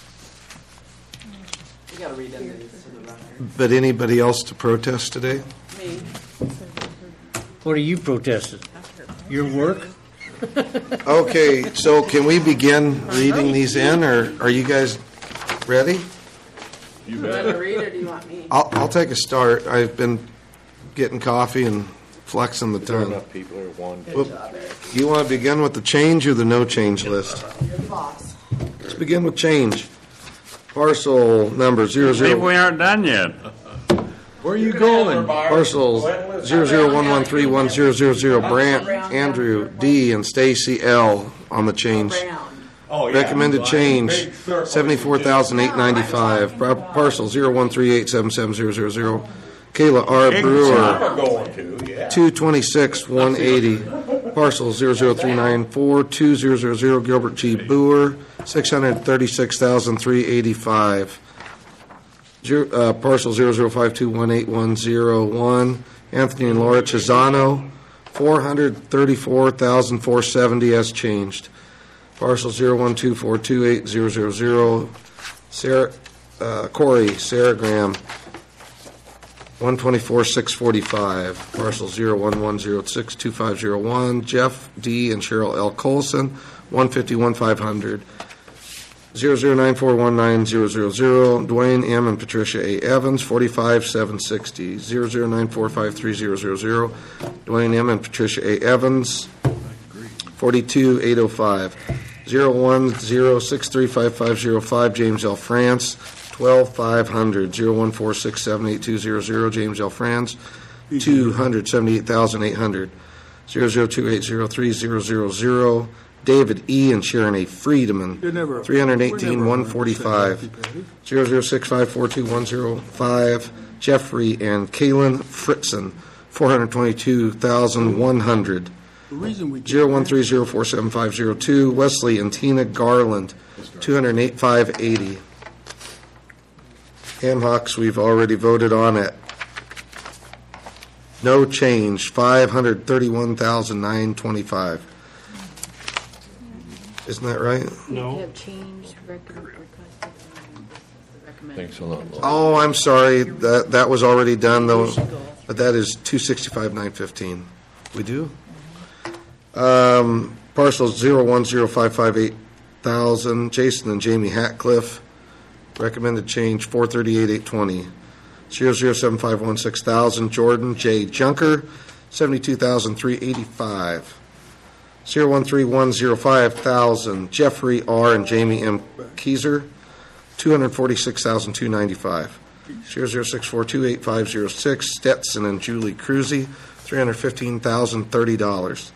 You gotta read into these to the record. But anybody else to protest today? Me. What are you protesting? Your work? Okay, so can we begin reading these in, or are you guys ready? You want to read or do you want me? I'll take a start. I've been getting coffee and flexing the tongue. Enough people are one. You want to begin with the change or the no change list? You're the boss. Let's begin with change. Parcel number Maybe 00. we aren't done yet. Where are you going? Parcels 001131000 Brant, Andrew D, and Stacy L on the change. Recommended change 74,895. Parcel 01387700. Kayla R. Brewer 226,180. Parcel 003942000 Gilbert G. Brewer 636,385. Parcel 005218101, Anthony and Laura Chisano, 434,470 as changed. Parcel 012428000, Sarah, Corey, Sarah Graham, 124,645. Parcel 011062501, Jeff D. and Cheryl L. Colson, 151,500. 009419000, Dwayne M. and Patricia A. Evans, 45,760. 009453000, Dwayne M. and Patricia A. Evans, 42,805. 010635505, James L. France, 12,500. 014678200, James L. France, 278,800. 002803000, David E. and Sharon A. Friedman, 318,145. 006542105, Jeffrey and Kaylin Fritzen, 422,100. 013047502, Wesley and Tina Garland, 208,580. Hamhocks, we've already voted on it. No change, 531,925. Isn't that right? No. Thanks a lot. Oh, I'm sorry, that was already done, though, but that is 265,915. We do? Parcel 010558000, Jason and Jamie Hatcliffe, recommended change 438,820. 007516000, Jordan J. Junker, 72,385. 013105000, Jeffrey R. and Jamie M. Keyser, 246,295. 006428506, Stetson and Julie Cruzy, $315,030.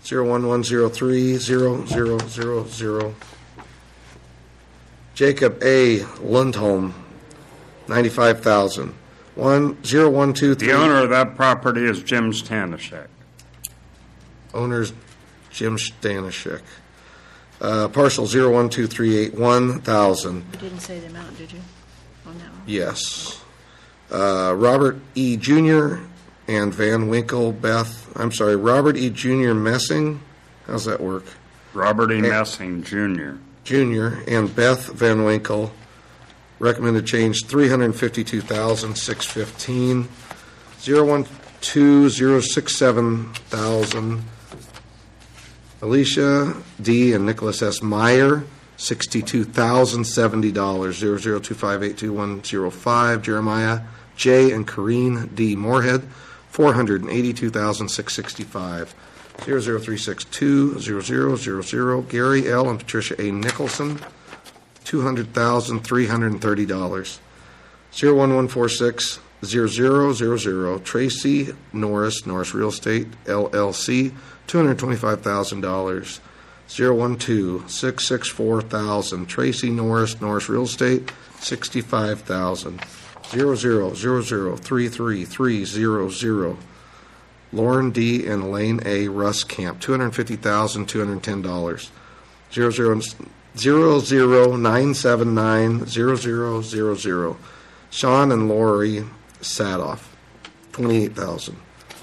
011030000, Jacob A. Lundholm, 95,000. 0123. The owner of that property is Jim Stanishek. Owner's Jim Stanishek. Parcel 012381000. You didn't say the amount, did you, on that one? Yes. Robert E. Jr. and Van Winkle Robert E. Jr. Messing. How's that work? Robert E. Messing, Jr. Jr. and Beth Van Winkle. Recommended change 352,615. 012067000. Alicia D. and Nicholas S. Meyer, $62,070. 002582105. Jeremiah J. and Corrine D. Moorhead, $482,665. 003620000, Gary L. and Patricia A. Nicholson, $200,330. 011460000, Tracy Norris, Norris Real Estate, LLC, $225,000. 012664000, Tracy Norris, Norris Real Estate, $65,000. 000333300, Lauren D. and Elaine A. Russ Camp, $250,210. 009790000, Sean and Lori Sadoff, $28,000.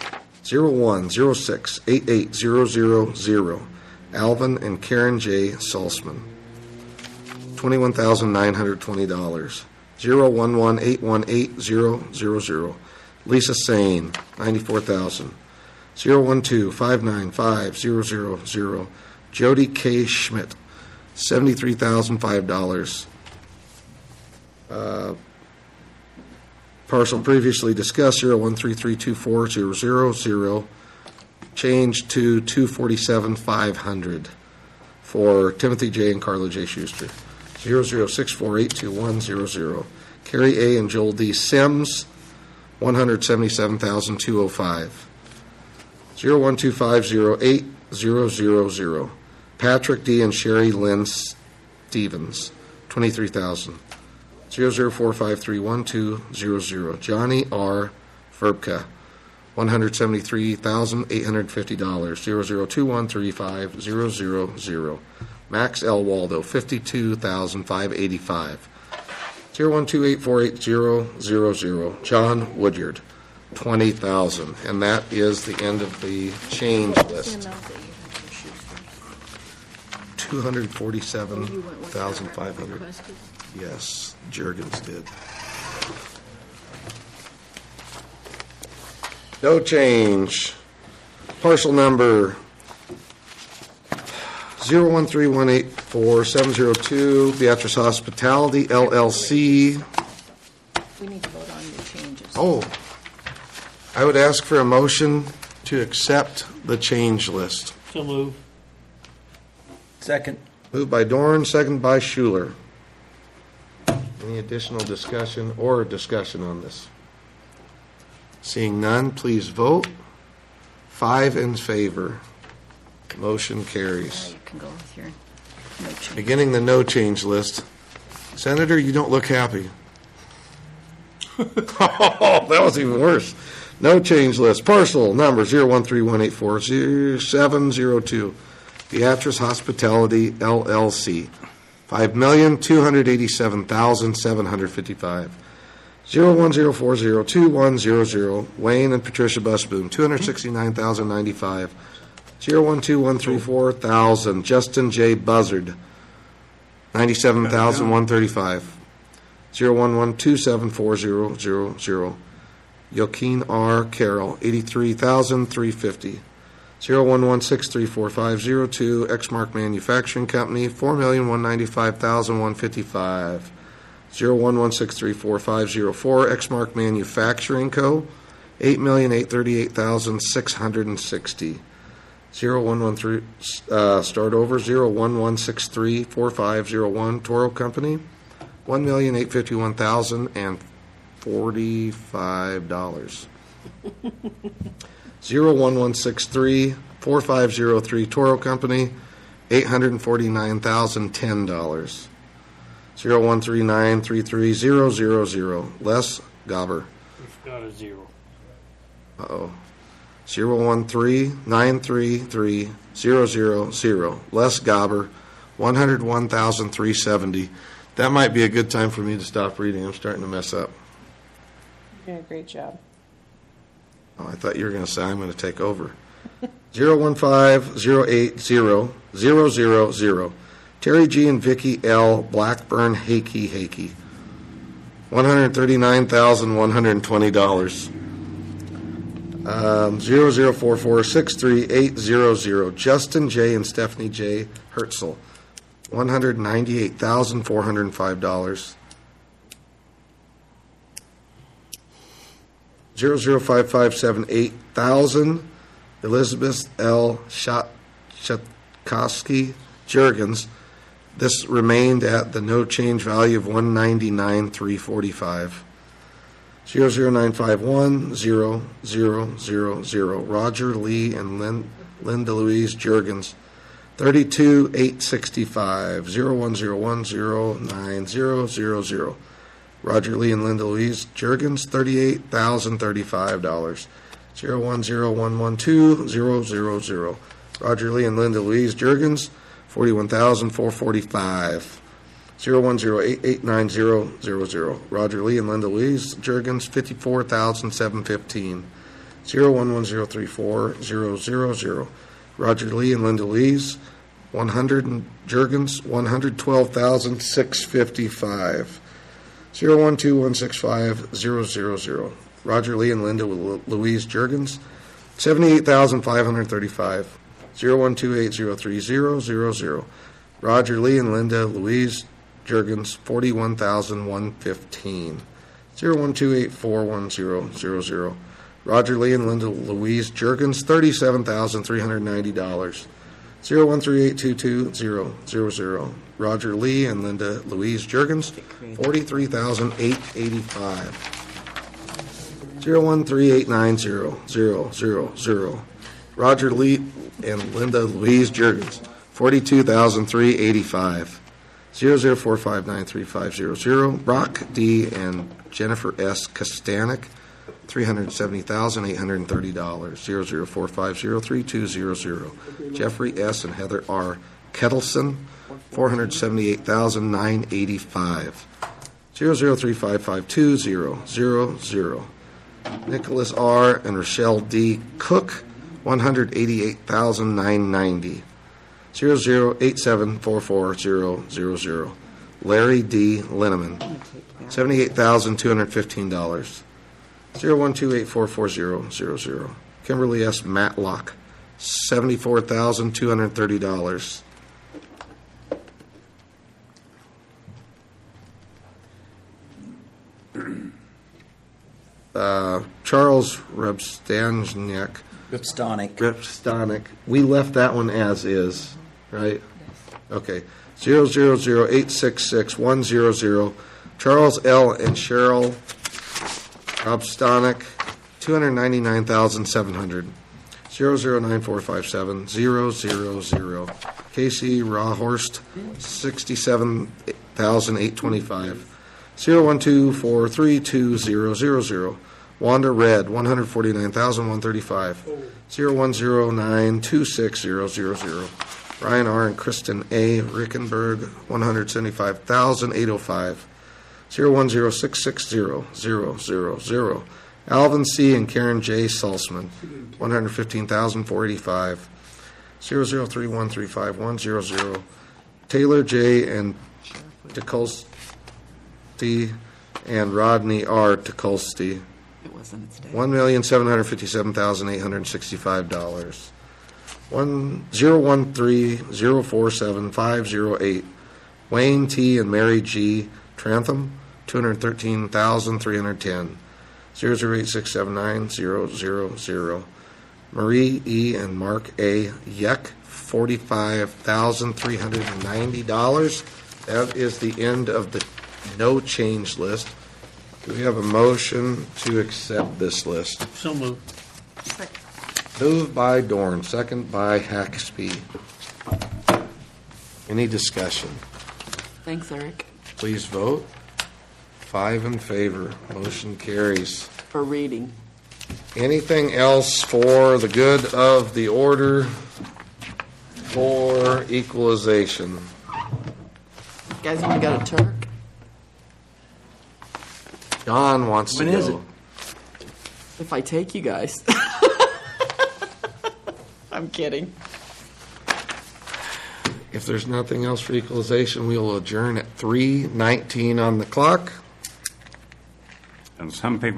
01068800, Alvin and Karen J. Salzman, $21,920. 011818000, Lisa Sane, $94,000. 012595000, Jody K. Schmidt, $73,005. Parcel previously discussed, 013324000, change to $247,500 for Timothy J. and Carla J. Schuster. 006482100, Carrie A. and Joel D. Sims, $177,205. 012508000, Patrick D. and Sherry Lynn Stevens, $23,000. 004531200, Johnny R. Verbka, $173,850. 002135000, Max L. Waldo, $52,585. 012848000, John Woodyard, $20,000. And that is the end of the change list. $247,500. Yes, Juergens did. No change. Parcel number 013184702, Beatrice Hospitality, LLC. We need to vote on the changes. Oh, I would ask for a motion to accept the change list. So move. Second. Moved by Dorn, second by Schuler. Any additional discussion on this? Seeing none, please vote. 5 in favor. Motion carries. Now you can go with your no change. Beginning the no change list. Senator, you don't look happy. Oh, that was even worse. No change list. Parcel number 013184702, Beatrice Hospitality, LLC, $5,287,755. 010402100, Wayne and Patricia Busboom, $269,095. 012134000, Justin J. Buzzard, $97,135. 011274000, Joaquin R. Carroll, $83,350. 011634502, Exmark Manufacturing Company, $4,195,155. 011634504, Exmark Manufacturing Co., $8,838,660. 0113, start over, 011634501, Toro Company, $1,851,045. 011634503, Toro Company, $849,010. 013933000, Les Gobber. We've got a zero. Uh-oh. 013933000, Les Gobber, $101,370. That might be a good time for me to stop reading. I'm starting to mess up. You're doing a great job. Oh, I thought you were going to say I'm going to take over. 015080000, Terry G. and Vicky L. Blackburn Hakey, $139,120. 004463800, Justin J. and Stephanie J. Hertzel, $198,405. 005578,000, Elizabeth L. Shatkowski Jurgens. This remained at the no change value of $199,345. 009510000, Roger Lee and Linda Louise Jurgens. 32,865. 0101090000. Roger Lee and Linda Louise Jurgens, $38,035. 0101120000. Roger Lee and Linda Louise Jurgens, $41,445. 0108890000. Roger Lee and Linda Louise Jurgens, $54,715. 0110340000. Roger Lee and Linda Louise, 100 Jurgens, $112,655. 0121650000. Roger Lee and Linda Louise Jurgens, $78,535. 0128030000. Roger Lee and Linda Louise Jurgens, $41,115. 0128410000. Roger Lee and Linda Louise Jurgens, $37,390. 0138220000. Roger Lee and Linda Louise Jurgens, $43,885. 0138900000. Roger Lee and Linda Louise Jurgens, $42,385. 00459350. Brock D. and Jennifer S. Kostanek, $370,830. 0045032000. Jeffrey S. and Heather R. Kettleson, $478,985. 0035520000. Nicholas R. and Rochelle D. Cook, $188,990. 0087440000. Larry D. Linneman, $78,215. 0128440000. Kimberly S. Matlock, $74,230. Charles Repstanek. We left that one as is, right? Okay. 0008661000. Charles L. and Cheryl Repstanek, $299,700. 0094570000. Casey Rawhorst, $67,825. 0124320000. Wanda Red, $149,135. 0109260000. Ryan R. and Kristen A. Rickenberg, $175,805. 01066000. Alvin C. and Karen J. Salzman, $115,485. 0031351000. Taylor J. and Tukolsky and Rodney R. Tukolsky, $1,757,865. 0130475008. Wayne T. and Mary G. Trantham, $213,310. 0086790000. Marie E. and Mark A. Yeck, $45,390. That is the end of the no change list. Do we have a motion to accept this list? So moved. Moved by Dorn, second by Haxby. Any discussion? Thanks, Eric. Please vote. 5 in favor. Motion carries. For reading. Anything else for the good of the order for equalization? You guys want to go to Turk? John wants to go. When is it? If I take you guys. I'm kidding. If there's nothing else for equalization, we will adjourn at 3:19 on the clock. And some people